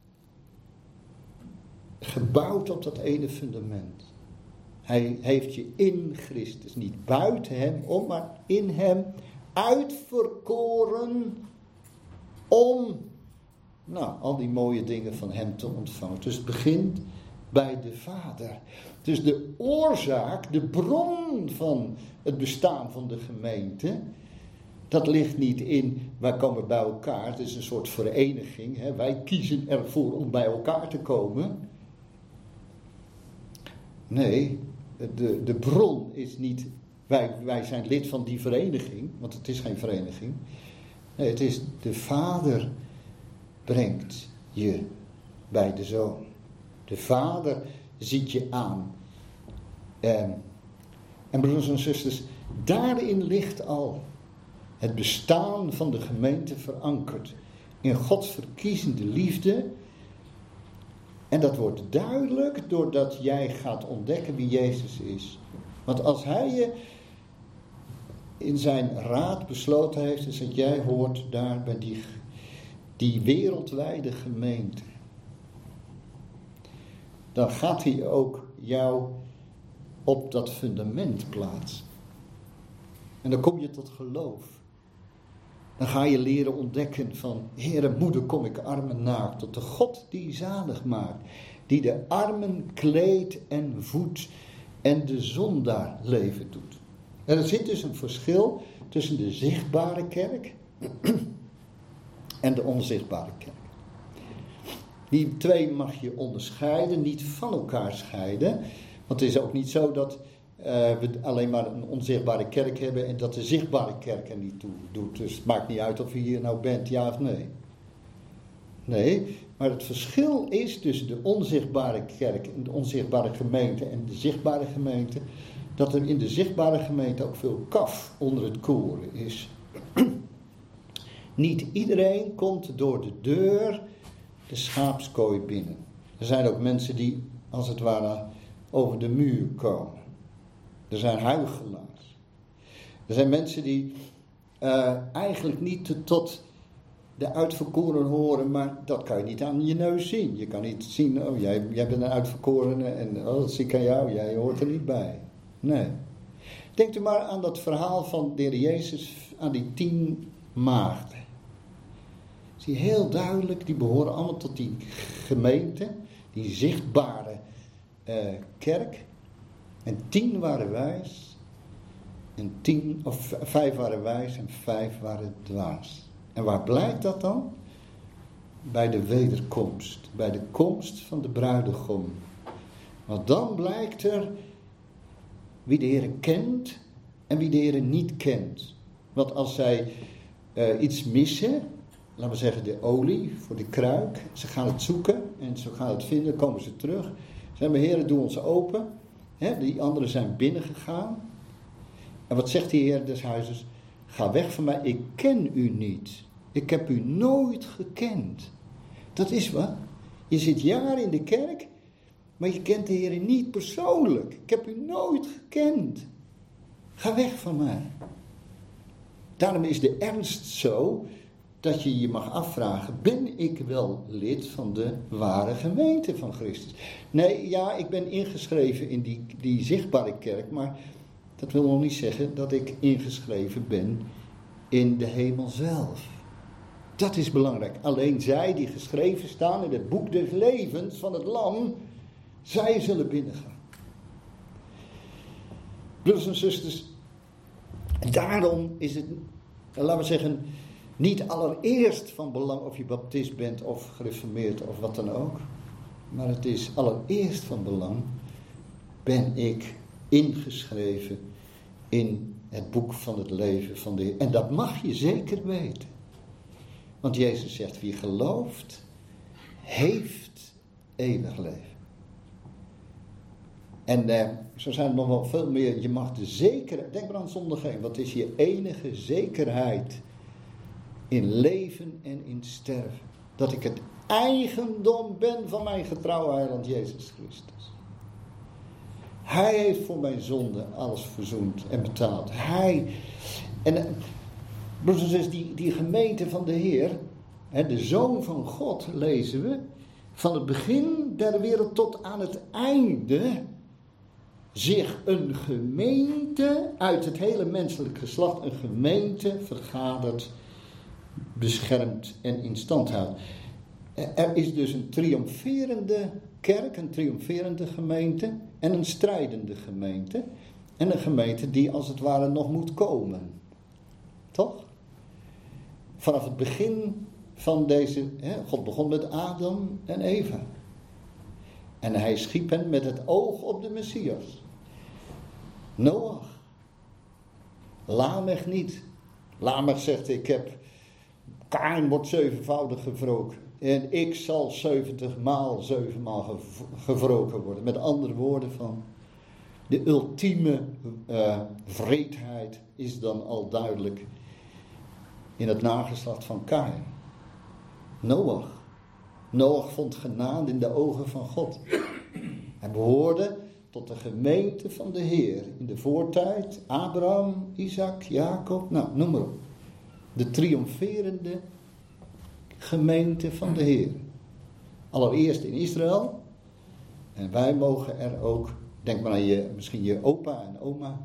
gebouwd op dat ene fundament. Hij heeft je in Christus, niet buiten hem om, maar in hem uitverkoren om, nou, al die mooie dingen van hem te ontvangen. Dus het begint bij de Vader. Dus de oorzaak, de bron van het bestaan van de gemeente, dat ligt niet in, wij komen bij elkaar, het is een soort vereniging, hè? Wij kiezen ervoor om bij elkaar te komen. Nee, de, de bron is niet, wij, wij zijn lid van die vereniging, want het is geen vereniging. Nee, het is de Vader brengt je bij de Zoon. De Vader ziet je aan. En, en broeders en zusters, daarin ligt al het bestaan van de gemeente verankerd. In Gods verkiezende liefde. En dat wordt duidelijk doordat jij gaat ontdekken wie Jezus is. Want als hij je in zijn raad besloten heeft, is dat jij hoort daar bij die, die wereldwijde gemeente. Dan gaat hij ook jou op dat fundament plaatsen. En dan kom je tot geloof. Dan ga je leren ontdekken van, Heere moeder, kom ik arm en naakt, tot de God die zalig maakt, die de armen kleedt en voedt en de zondaar leven doet. En er zit dus een verschil tussen de zichtbare kerk en de onzichtbare kerk. Die twee mag je onderscheiden, niet van elkaar scheiden. Want het is ook niet zo dat uh, we alleen maar een onzichtbare kerk hebben en dat de zichtbare kerk er niet toe doet. Dus het maakt niet uit of je hier nou bent, ja of nee. Nee, maar het verschil is tussen de onzichtbare kerk en de onzichtbare gemeente en de zichtbare gemeente, dat er in de zichtbare gemeente ook veel kaf onder het koren is. Niet iedereen komt door de deur de schaapskooi binnen. Er zijn ook mensen die, als het ware, over de muur komen. Er zijn huichelaars. Er zijn mensen die uh, eigenlijk niet tot de uitverkoren horen, maar dat kan je niet aan je neus zien. Je kan niet zien, oh jij, jij bent een uitverkorene en oh, dat zie ik aan jou, jij hoort er niet bij. Nee. Denk u maar aan dat verhaal van de Heer Jezus, aan die tien maagden. Zie je heel duidelijk, die behoren allemaal tot die gemeente, die zichtbare uh, kerk. En tien waren wijs, en tien, of vijf waren wijs en vijf waren dwaas. En waar blijkt dat dan? Bij de wederkomst, bij de komst van de bruidegom. Want dan blijkt er wie de Heer kent en wie de Heer niet kent. Want als zij uh, iets missen, laten we zeggen de olie voor de kruik, ze gaan het zoeken en ze gaan het vinden, komen ze terug. Ze zeggen, Heer, doe ons open. He, die anderen zijn binnengegaan. En wat zegt de Heer des huizes? Ga weg van mij, ik ken u niet. Ik heb u nooit gekend. Dat is wat. Je zit jaren in de kerk, maar je kent de Heer niet persoonlijk. Ik heb u nooit gekend. Ga weg van mij. Daarom is de ernst zo dat je je mag afvragen, ben ik wel lid van de ware gemeente van Christus? Nee, ja, ik ben ingeschreven in die, die zichtbare kerk, maar dat wil nog niet zeggen dat ik ingeschreven ben in de hemel zelf. Dat is belangrijk. Alleen zij die geschreven staan in het boek des levens van het Lam, zij zullen binnengaan. Broeders en zusters, daarom is het, laten we zeggen, niet allereerst van belang of je baptist bent of gereformeerd of wat dan ook. Maar het is allereerst van belang, ben ik ingeschreven in het boek van het leven van de Heer. En dat mag je zeker weten. Want Jezus zegt, wie gelooft, heeft eeuwig leven. En eh, zo zijn er nog wel veel meer. Je mag de zekerheid, denk maar aan zondag heen. Wat is je enige zekerheid in leven en in sterven? Dat ik het eigendom ben van mijn getrouwe heiland Jezus Christus. Hij heeft voor mijn zonde alles verzoend en betaald. Hij, en broeders en zusters, die, die gemeente van de Heer, hè, de Zoon van God, lezen we, van het begin der wereld tot aan het einde, zich een gemeente, uit het hele menselijk geslacht, een gemeente vergadert, beschermt en in stand houdt. Er is dus een triomferende kerk, een triomferende gemeente en een strijdende gemeente. En een gemeente die als het ware nog moet komen. Toch? Vanaf het begin van deze, hè, God begon met Adam en Eva. En hij schiep hen met het oog op de Messias. Noach. Lamech niet. Lamech zegt, ik heb, Kain wordt zevenvoudig gewroken. En ik zal zeventig maal, zevenmaal gewroken worden. Met andere woorden van, de ultieme uh, wreedheid is dan al duidelijk in het nageslacht van Kain. Noach. Noach vond genade in de ogen van God. Hij behoorde tot de gemeente van de Heer. In de voortijd, Abraham, Isaac, Jacob, nou noem maar op. De triomferende gemeente van de Heer. Allereerst in Israël. En wij mogen er ook, denk maar aan je, misschien je opa en oma.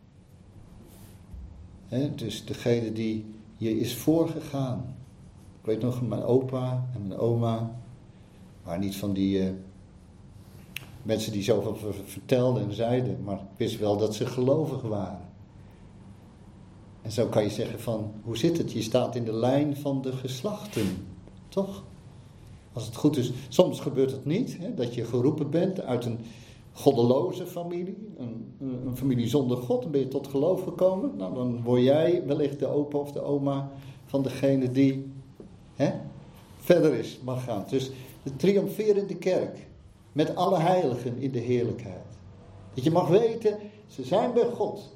He, dus degene die je is voorgegaan. Ik weet nog, mijn opa en mijn oma waren niet van die uh, mensen die zoveel vertelden en zeiden, maar ik wist wel dat ze gelovig waren. En zo kan je zeggen van, hoe zit het? Je staat in de lijn van de geslachten, toch? Als het goed is, soms gebeurt het niet, hè, dat je geroepen bent uit een goddeloze familie, een, een familie zonder God, dan ben je tot geloof gekomen. Nou, dan word jij wellicht de opa of de oma van degene die hè, verder is, mag gaan. Dus de triomferende kerk, met alle heiligen in de heerlijkheid. Dat je mag weten, ze zijn bij God.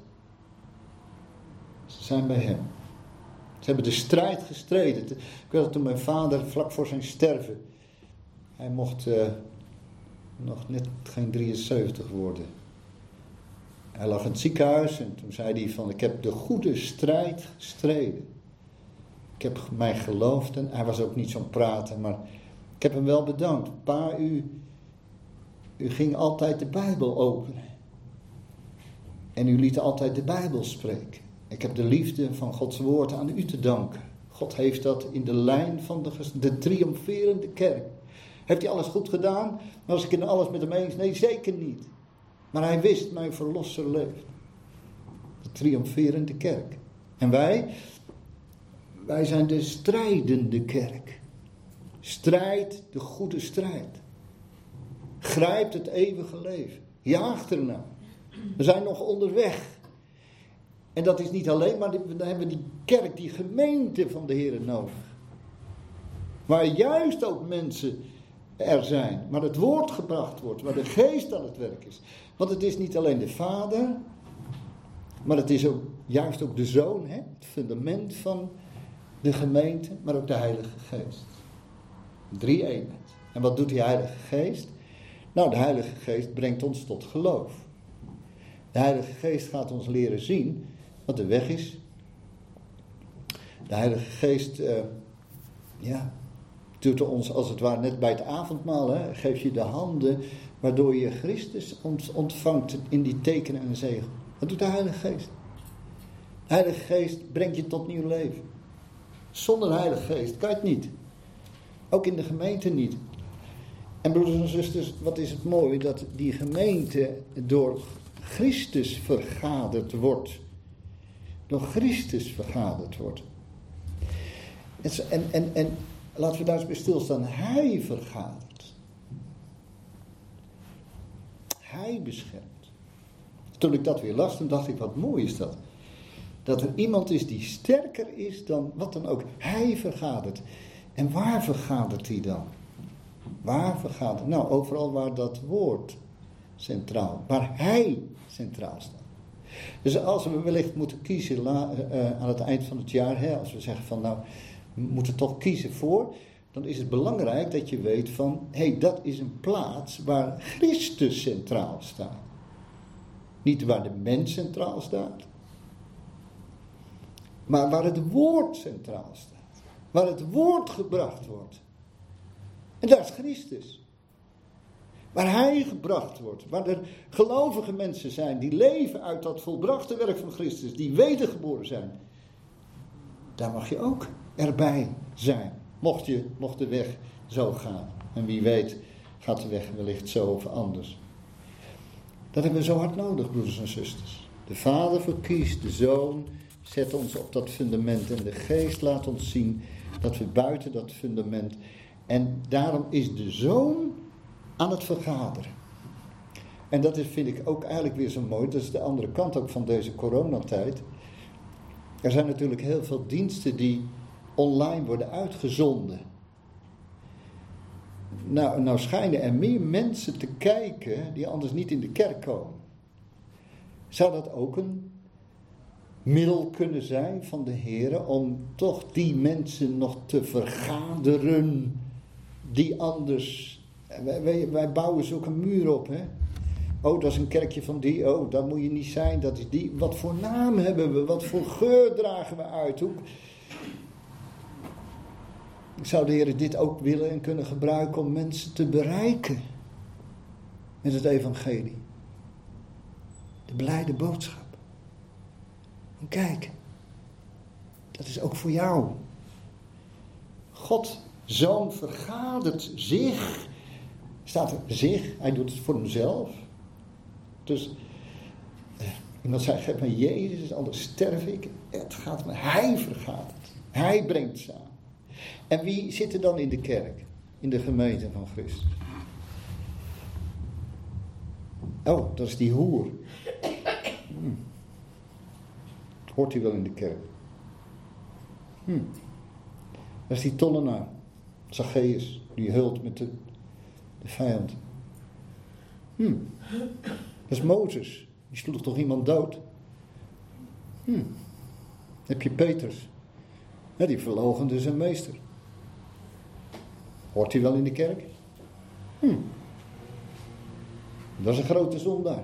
Ze zijn bij hem. Ze hebben de strijd gestreden. Ik weet dat toen mijn vader vlak voor zijn sterven, hij mocht uh, nog net geen drieënzeventig worden. Hij lag in het ziekenhuis en toen zei hij van, ik heb de goede strijd gestreden. Ik heb mij geloofd en hij was ook niet zo'n praten, maar ik heb hem wel bedankt. Pa, u, u ging altijd de Bijbel openen. En u liet altijd de Bijbel spreken. Ik heb de liefde van Gods woord aan u te danken. God heeft dat in de lijn van de, de triomferende kerk. Heeft hij alles goed gedaan? Was ik in alles met hem eens? Nee, zeker niet. Maar hij wist, mijn verlosser leeft. De triomferende kerk. En wij, wij zijn de strijdende kerk. Strijd de goede strijd. Grijpt het eeuwige leven. Jaagt ernaar. We zijn nog onderweg. En dat is niet alleen, maar dan hebben we die kerk, die gemeente van de Heer nodig. Waar juist ook mensen er zijn, waar het woord gebracht wordt, waar de geest aan het werk is. Want het is niet alleen de Vader, maar het is ook juist ook de Zoon, hè? Het fundament van de gemeente, maar ook de Heilige Geest. Drie eenheid. En wat doet die Heilige Geest? Nou, de Heilige Geest brengt ons tot geloof. De Heilige Geest gaat ons leren zien wat de weg is. De Heilige Geest, uh, ja, doet ons als het ware net bij het avondmaal, hè, geeft je de handen, waardoor je Christus ontvangt in die tekenen en zegel. Wat doet de Heilige Geest? De Heilige Geest brengt je tot nieuw leven. Zonder de Heilige Geest kan je het niet. Ook in de gemeente niet. En broeders en zusters, wat is het mooi dat die gemeente door Christus vergaderd wordt. Door Christus vergaderd wordt. En, en, en laten we daar eens bij stilstaan. Hij vergadert. Hij beschermt. Toen ik dat weer las, dan dacht ik, wat mooi is dat. Dat er iemand is die sterker is dan wat dan ook. Hij vergadert. En waar vergadert hij dan? Waar vergadert? Nou, overal waar dat woord centraal, waar hij centraal staat. Dus als we wellicht moeten kiezen la, uh, aan het eind van het jaar, hè, als we zeggen van nou, we moeten toch kiezen voor, dan is het belangrijk dat je weet van, hé, hey, dat is een plaats waar Christus centraal staat. Niet waar de mens centraal staat, maar waar het woord centraal staat. Waar het woord gebracht wordt. En daar is Christus. Waar hij gebracht wordt. Waar er gelovige mensen zijn die leven uit dat volbrachte werk van Christus. Die wedergeboren zijn. Daar mag je ook erbij zijn. Mocht, je, mocht de weg zo gaan. En wie weet gaat de weg wellicht zo of anders. Dat hebben we zo hard nodig, broeders en zusters. De Vader verkiest, de Zoon zet ons op dat fundament. En de Geest laat ons zien dat we buiten dat fundament. En daarom is de Zoon aan het vergaderen. En dat is, vind ik ook eigenlijk weer zo mooi. Dat is de andere kant ook van deze coronatijd. Er zijn natuurlijk heel veel diensten die online worden uitgezonden. Nou, nou schijnen er meer mensen te kijken die anders niet in de kerk komen. Zou dat ook een middel kunnen zijn van de Heer om toch die mensen nog te vergaderen die anders... Wij, wij, wij bouwen zulke muur op, hè. Oh, dat is een kerkje van die, oh, daar moet je niet zijn, dat is die. Wat voor naam hebben we, wat voor geur dragen we uit. Hoe... Zou de Heer dit ook willen en kunnen gebruiken om mensen te bereiken met het evangelie. De blijde boodschap. En kijk, dat is ook voor jou. God, Zoon, vergadert zich. Staat er zich, hij doet het voor hemzelf. Dus eh, iemand zei, geef mij Jezus, anders sterf ik. Het gaat me, hij vergadert. Hij brengt samen. En wie zit er dan in de kerk? In de gemeente van Christus? Oh, dat is die hoer. Hm. Hoort hij wel in de kerk? Hm. Dat is die tollenaar. Zacchaeus, die hult met de, de vijand. Hm. Dat is Mozes. Die sloeg toch iemand dood? Hm. Dan heb je Petrus. Ja, die verloochende zijn meester. Hoort hij wel in de kerk? Hm. Dat is een grote zondaar.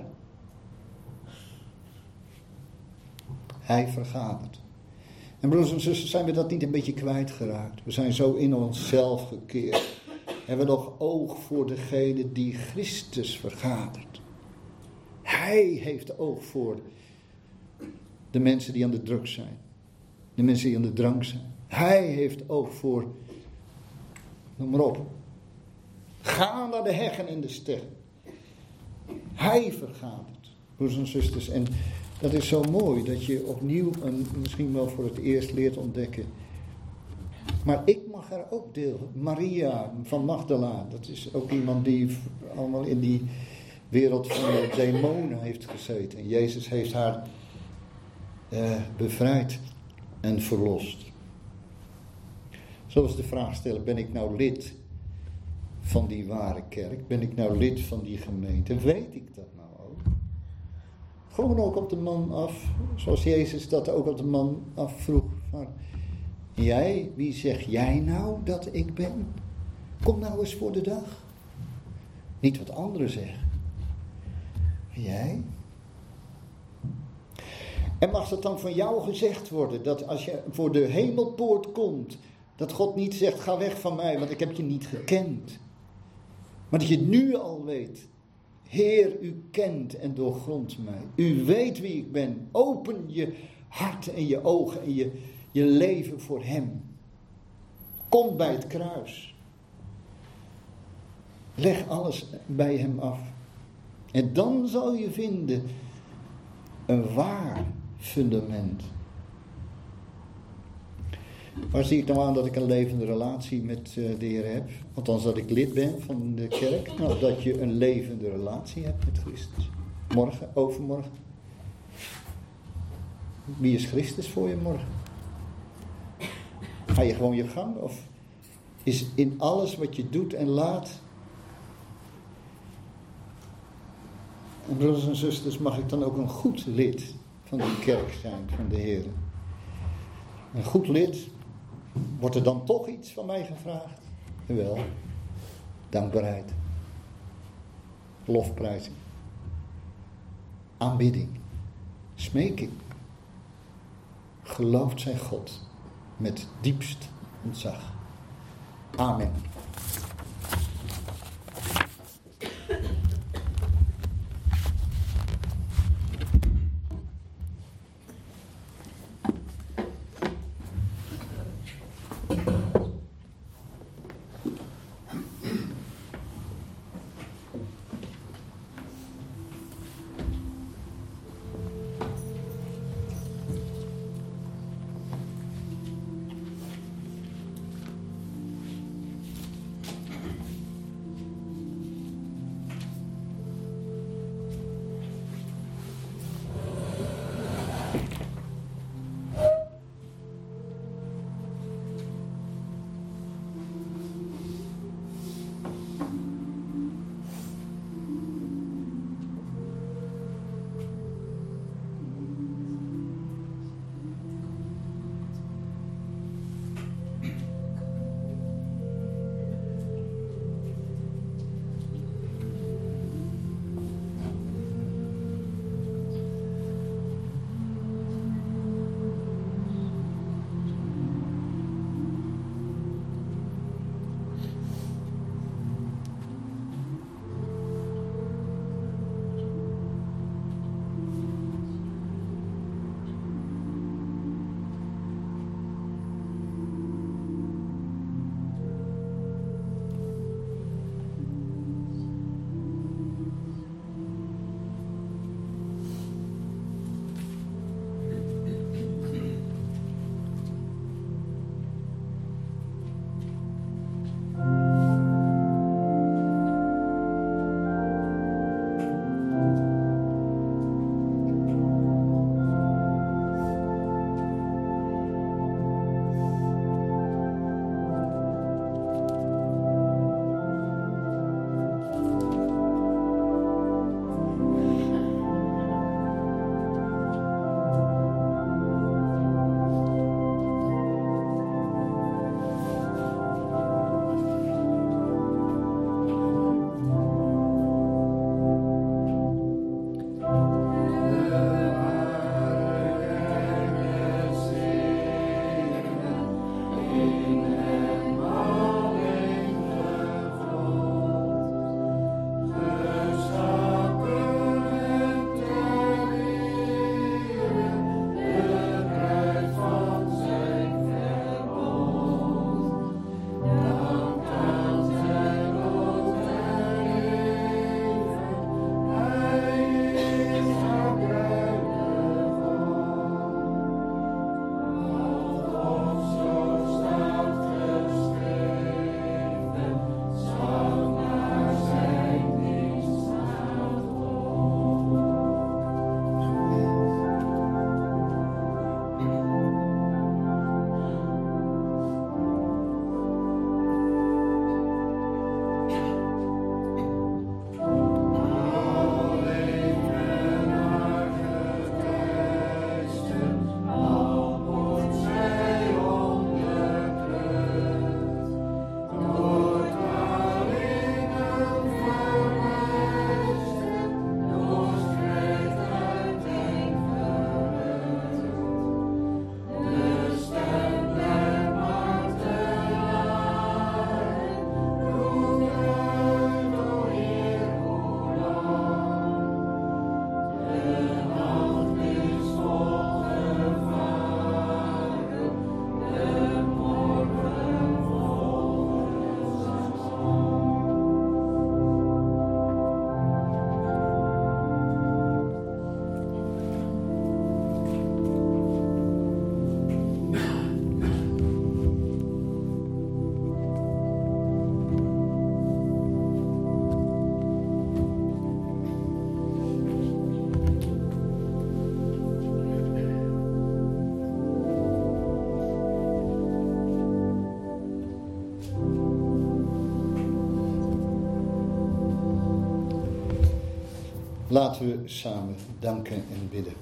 Hij vergadert. En broers en zusters, zijn we dat niet een beetje kwijtgeraakt? We zijn zo in onszelf gekeerd. Hebben we nog oog voor degene die Christus vergadert. Hij heeft oog voor de mensen die aan de drugs zijn. De mensen die aan de drank zijn. Hij heeft oog voor, noem maar op. Ga naar de heggen en de sterren. Hij vergadert, broers en zusters. En dat is zo mooi dat je opnieuw, en misschien wel voor het eerst leert ontdekken. Maar ik mag er ook deel. Maria van Magdala, dat is ook iemand die allemaal in die wereld van de demonen heeft gezeten. En Jezus heeft haar uh, bevrijd en verlost. Zoals de vraag stellen, ben ik nou lid van die ware kerk? Ben ik nou lid van die gemeente? Weet ik dat nou ook? Gewoon ook op de man af, zoals Jezus dat ook op de man afvroeg. Van, jij, wie zeg jij nou dat ik ben? Kom nou eens voor de dag. Niet wat anderen zeggen. Jij? En mag het dan van jou gezegd worden, dat als je voor de hemelpoort komt, dat God niet zegt, ga weg van mij, want ik heb je niet gekend. Maar dat je nu al weet, Heer, u kent en doorgrondt mij. U weet wie ik ben. Open je hart en je ogen en je, je leven voor hem. Kom bij het kruis. Leg alles bij hem af. En dan zal je vinden een waar fundament. Waar zie ik nou aan dat ik een levende relatie met de Heer heb? Althans dat ik lid ben van de kerk. Nou, dat je een levende relatie hebt met Christus. Morgen, overmorgen. Wie is Christus voor je morgen? Ga je gewoon je gang? Of is in alles wat je doet en laat... En broeders en zusters, mag ik dan ook een goed lid van die kerk zijn, van de Heer? Een goed lid, wordt er dan toch iets van mij gevraagd? Jawel, dankbaarheid, lofprijzing, aanbidding, smeking. Geloofd zij God met diepst ontzag. Amen. Laten we samen danken en bidden.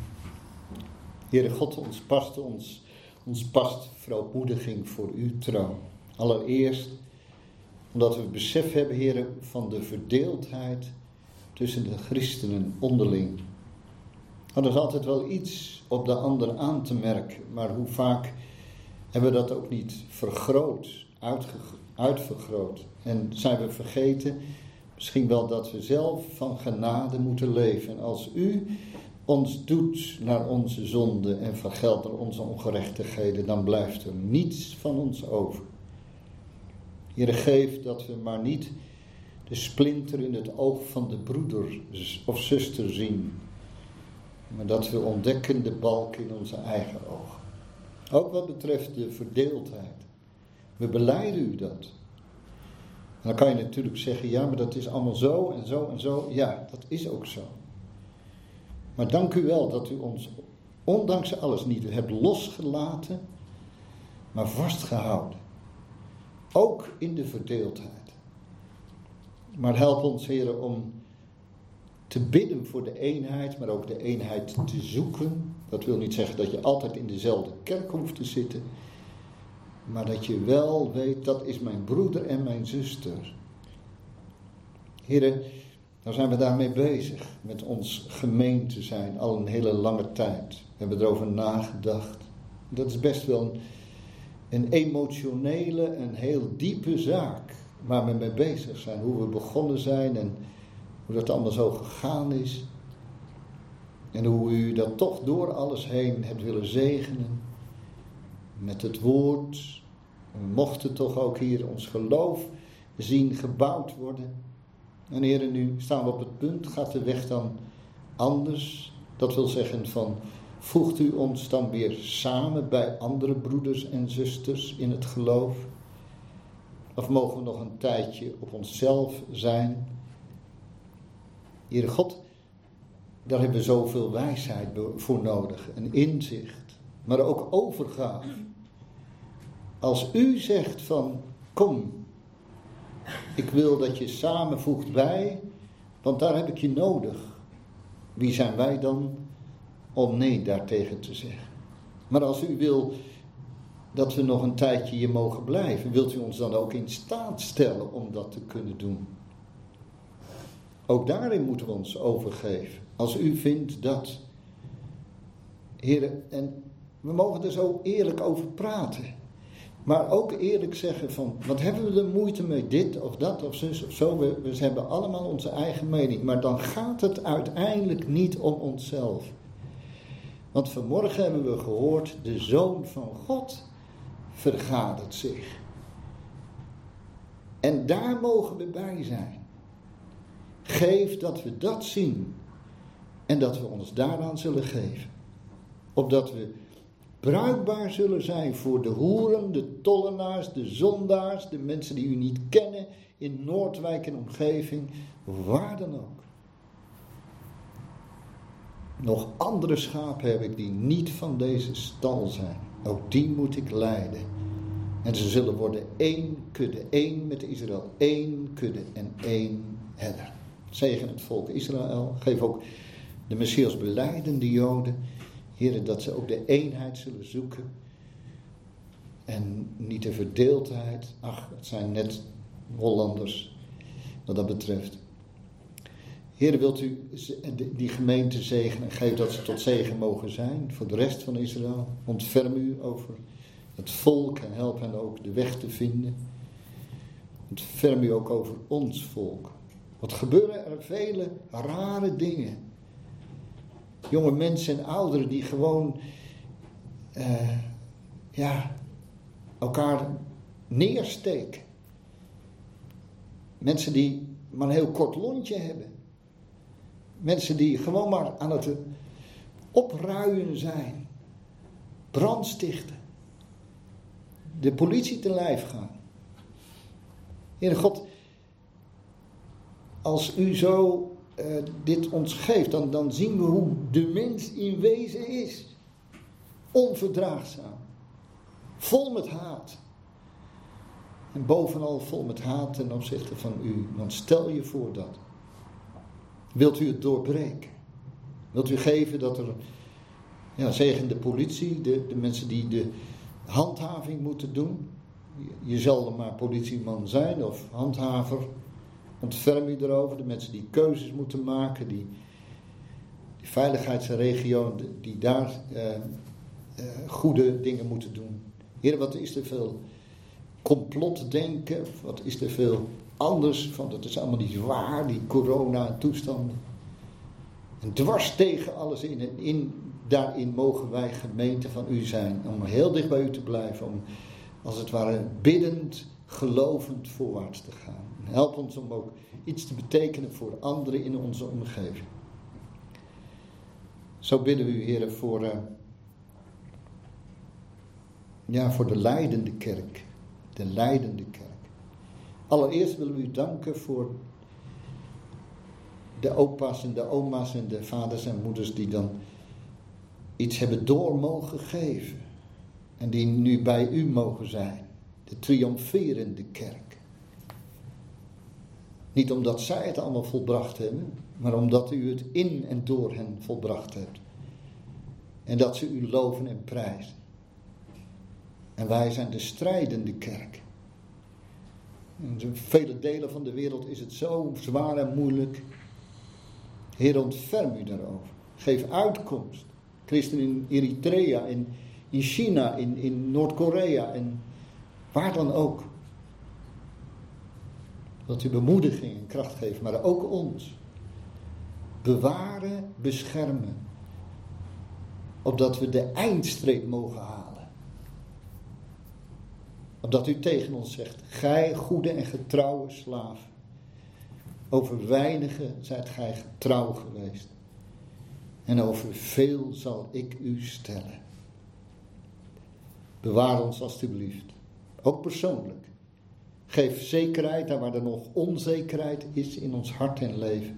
Heere God, ons past, ons, ons past verootmoediging voor uw troon. Allereerst omdat we besef hebben, Heere, van de verdeeldheid tussen de christenen onderling. Er is altijd wel iets op de ander aan te merken, maar hoe vaak hebben we dat ook niet vergroot, uitge, uitvergroot. En zijn we vergeten misschien wel dat we zelf van genade moeten leven. En als u ons doet naar onze zonde en vergeldt naar onze ongerechtigheden, dan blijft er niets van ons over. Heere, geef dat we maar niet de splinter in het oog van de broeder of zuster zien, maar dat we ontdekken de balk in onze eigen oog. Ook wat betreft de verdeeldheid. We belijden u dat. En dan kan je natuurlijk zeggen, ja, maar dat is allemaal zo en zo en zo. Ja, dat is ook zo. Maar dank u wel dat u ons, ondanks alles, niet hebt losgelaten, maar vastgehouden. Ook in de verdeeldheid. Maar help ons, Heere, om te bidden voor de eenheid, maar ook de eenheid te zoeken. Dat wil niet zeggen dat je altijd in dezelfde kerk hoeft te zitten, maar dat je wel weet, dat is mijn broeder en mijn zuster. Heere, nou zijn we daarmee bezig, met ons gemeente zijn, al een hele lange tijd. We hebben erover nagedacht. Dat is best wel een, een emotionele, een heel diepe zaak, waar we mee bezig zijn. Hoe we begonnen zijn en hoe dat allemaal zo gegaan is. En hoe u dat toch door alles heen hebt willen zegenen. Met het woord. We mochten toch ook hier ons geloof zien gebouwd worden. En Heere, nu staan we op het punt. Gaat de weg dan anders? Dat wil zeggen van, voegt u ons dan weer samen bij andere broeders en zusters in het geloof? Of mogen we nog een tijdje op onszelf zijn? Heere God, daar hebben we zoveel wijsheid voor nodig. En inzicht. Maar ook overgave. Als u zegt van, kom, ik wil dat je samenvoegt bij, want daar heb ik je nodig. Wie zijn wij dan om nee daartegen te zeggen? Maar als u wil dat we nog een tijdje hier mogen blijven, wilt u ons dan ook in staat stellen om dat te kunnen doen? Ook daarin moeten we ons overgeven. Als u vindt dat. Heere, en we mogen er zo eerlijk over praten. Maar ook eerlijk zeggen van, wat hebben we er moeite mee, dit of dat of zus of zo. We, we hebben allemaal onze eigen mening. Maar dan gaat het uiteindelijk niet om onszelf. Want vanmorgen hebben we gehoord, de Zoon van God vergadert zich. En daar mogen we bij zijn. Geef dat we dat zien. En dat we ons daaraan zullen geven. Opdat we bruikbaar zullen zijn voor de hoeren, de tollenaars, de zondaars, de mensen die u niet kennen, in Noordwijk en omgeving, waar dan ook. Nog andere schapen heb ik die niet van deze stal zijn. Ook die moet ik leiden. En ze zullen worden één kudde, één met Israël, één kudde en één herder. Zegen het volk Israël. Geef ook de Messias belijdende Joden, Heere, dat ze ook de eenheid zullen zoeken. En niet de verdeeldheid. Ach, het zijn net Hollanders wat dat betreft. Heere, wilt u die gemeente zegenen en geef dat ze tot zegen mogen zijn voor de rest van Israël. Ontferm u over het volk en help hen ook de weg te vinden. Ontferm u ook over ons volk. Wat gebeuren er vele rare dingen. Jonge mensen en ouderen die gewoon uh, ja, elkaar neersteken. Mensen die maar een heel kort lontje hebben. Mensen die gewoon maar aan het opruien zijn. Brandstichten. De politie te lijf gaan. Heere God, als u zo uh, dit ons geeft, dan, dan zien we hoe de mens in wezen is. Onverdraagzaam. Vol met haat. En bovenal vol met haat ten opzichte van u. Want stel je voor dat. Wilt u het doorbreken? Wilt u geven dat er, ja, zegen de politie, de, de mensen die de handhaving moeten doen. Je zal er maar politieman zijn of handhaver. Ontferm u erover, de mensen die keuzes moeten maken, die, die veiligheidsregio, die daar uh, uh, goede dingen moeten doen. Heer, wat is er veel complotdenken, wat is er veel anders van, dat is allemaal niet waar, die corona-toestanden. En dwars tegen alles in en in, daarin mogen wij gemeente van u zijn, om heel dicht bij u te blijven, om als het ware biddend, gelovend voorwaarts te gaan. En help ons om ook iets te betekenen voor anderen in onze omgeving. Zo bidden we u, Heer, voor, uh, ja, voor de leidende kerk. De leidende kerk. Allereerst willen we u danken voor de opa's en de oma's en de vaders en moeders die dan iets hebben door mogen geven. En die nu bij u mogen zijn. De triomferende kerk. Niet omdat zij het allemaal volbracht hebben, maar omdat u het in en door hen volbracht hebt. En dat ze u loven en prijzen. En wij zijn de strijdende kerk. In vele delen van de wereld is het zo zwaar en moeilijk. Heer, ontferm u daarover. Geef uitkomst. Christen in Eritrea, in, in China, in, in Noord-Korea en waar dan ook. Dat u bemoediging en kracht geeft, maar ook ons. Bewaren, beschermen. Opdat we de eindstreep mogen halen. Opdat u tegen ons zegt, gij goede en getrouwe slaaf. Over weinige zijt gij getrouw geweest. En over veel zal ik u stellen. Bewaar ons alstublieft. Ook persoonlijk. Geef zekerheid daar waar er nog onzekerheid is in ons hart en leven.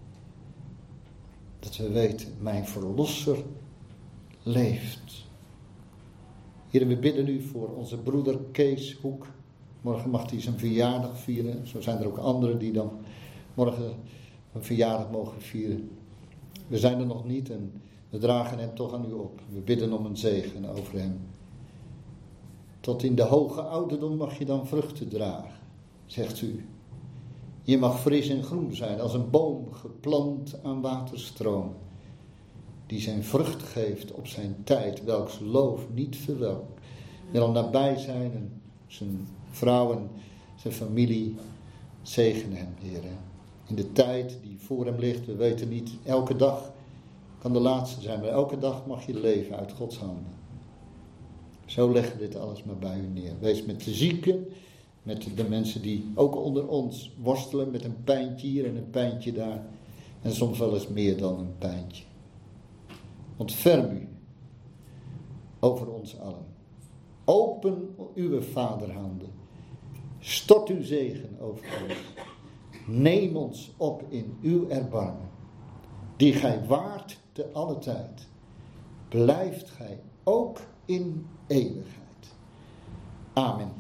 Dat we weten, mijn verlosser leeft. Heer, we bidden u voor onze broeder Kees Hoek. Morgen mag hij zijn verjaardag vieren. Zo zijn er ook anderen die dan morgen een verjaardag mogen vieren. We zijn er nog niet en we dragen hem toch aan u op. We bidden om een zegen over hem. Tot in de hoge ouderdom mag je dan vruchten dragen, zegt u. Je mag fris en groen zijn als een boom geplant aan waterstroom. Die zijn vrucht geeft op zijn tijd, welks loof niet verwelkt. Wil nabij zijn en zijn vrouw en zijn familie zegenen hem, Heer. In de tijd die voor hem ligt, we weten niet, elke dag kan de laatste zijn, maar elke dag mag je leven uit Gods handen. Zo leggen we dit alles maar bij u neer. Wees met de zieken, met de mensen die ook onder ons worstelen met een pijntje hier en een pijntje daar. En soms wel eens meer dan een pijntje. Ontferm u over ons allen. Open uw vaderhanden. Stort uw zegen over ons. Neem ons op in uw erbarmen. Die gij waart te alle tijd. Blijft gij ook in eeuwigheid. Amen.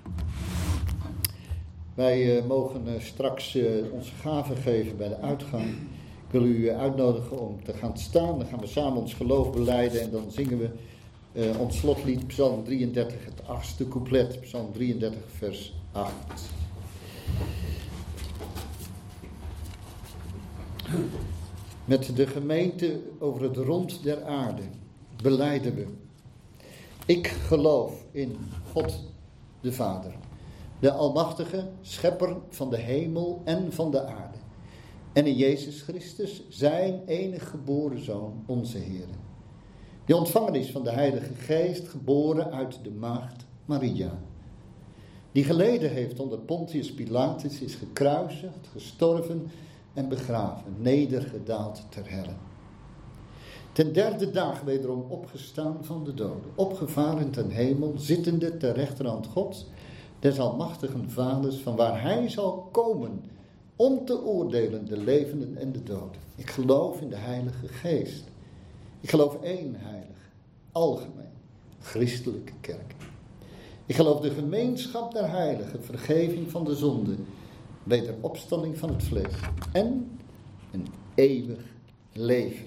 Wij uh, mogen uh, straks uh, onze gaven geven bij de uitgang. Ik wil u uh, uitnodigen om te gaan staan. Dan gaan we samen ons geloof belijden en dan zingen we uh, ons slotlied Psalm drieëndertig, het achtste couplet, Psalm drieëndertig vers acht. Met de gemeente over het rond der aarde belijden we. Ik geloof in God de Vader, de Almachtige, Schepper van de hemel en van de aarde. En in Jezus Christus, zijn enige geboren Zoon, onze Heer. Die ontvangen is van de Heilige Geest, geboren uit de maagd Maria. Die geleden heeft onder Pontius Pilatus, is gekruisigd, gestorven en begraven, nedergedaald ter helle. Ten derde dag wederom opgestaan van de doden, opgevaren ten hemel, zittende ter rechterhand Gods, des almachtigen Vaders, van waar hij zal komen om te oordelen de levenden en de doden. Ik geloof in de Heilige Geest. Ik geloof één heilig, algemeen, christelijke kerk. Ik geloof de gemeenschap der heiligen, vergeving van de zonde, wederopstanding van het vlees en een eeuwig leven.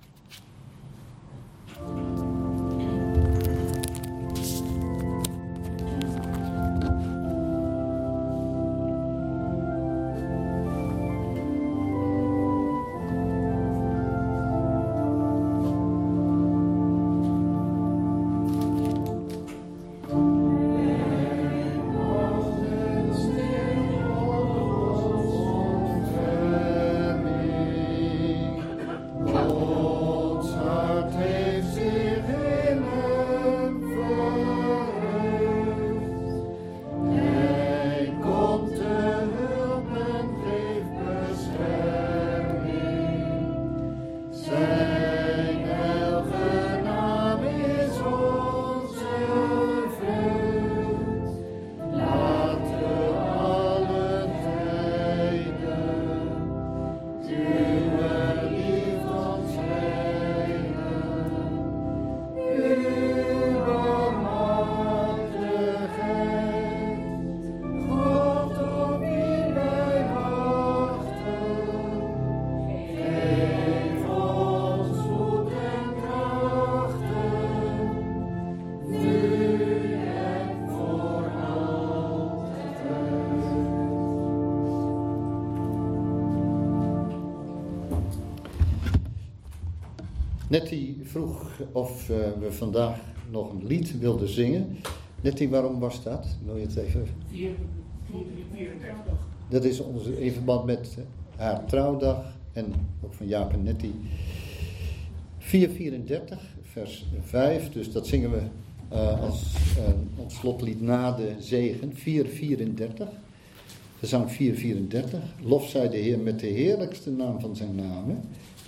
Nettie vroeg of uh, we vandaag nog een lied wilden zingen. Nettie, waarom was dat? Wil je het even... vier vierendertig. Dat is onze, in verband met haar trouwdag en ook van Jaap en Nettie. vier vierendertig, vers vijf, dus dat zingen we uh, als uh, ons slotlied na de zegen. vier vierendertig, gezang vier vierendertig. Lof zij de Heer met de heerlijkste naam van zijn namen.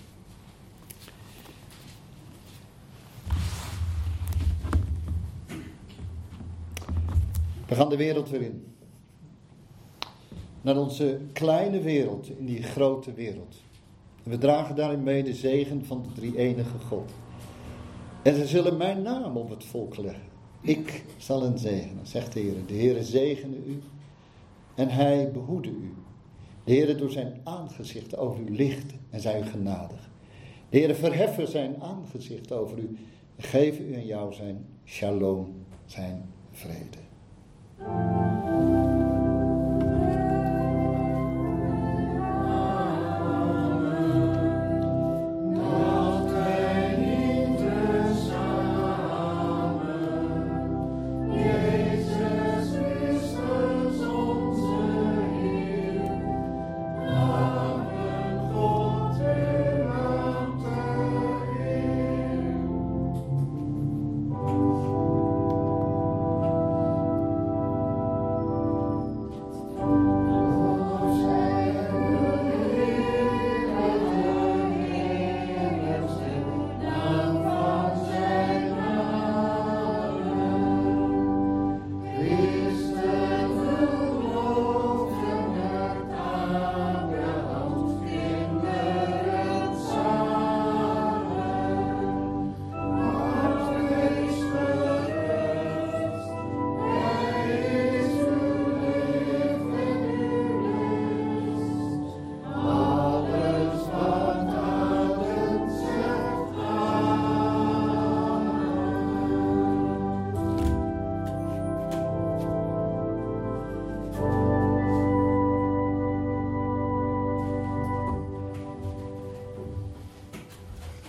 We gaan de wereld weer in. Naar onze kleine wereld, in die grote wereld. En we dragen daarin mee de zegen van de drie-enige God. En ze zullen mijn naam op het volk leggen. Ik zal hen zegenen, zegt de Heer. De Heer zegene u en hij behoede u. De Heer doet zijn aangezicht over u licht en zij u genadig. De Heer verheffen zijn aangezicht over u en geven u en jou zijn shalom, zijn vrede.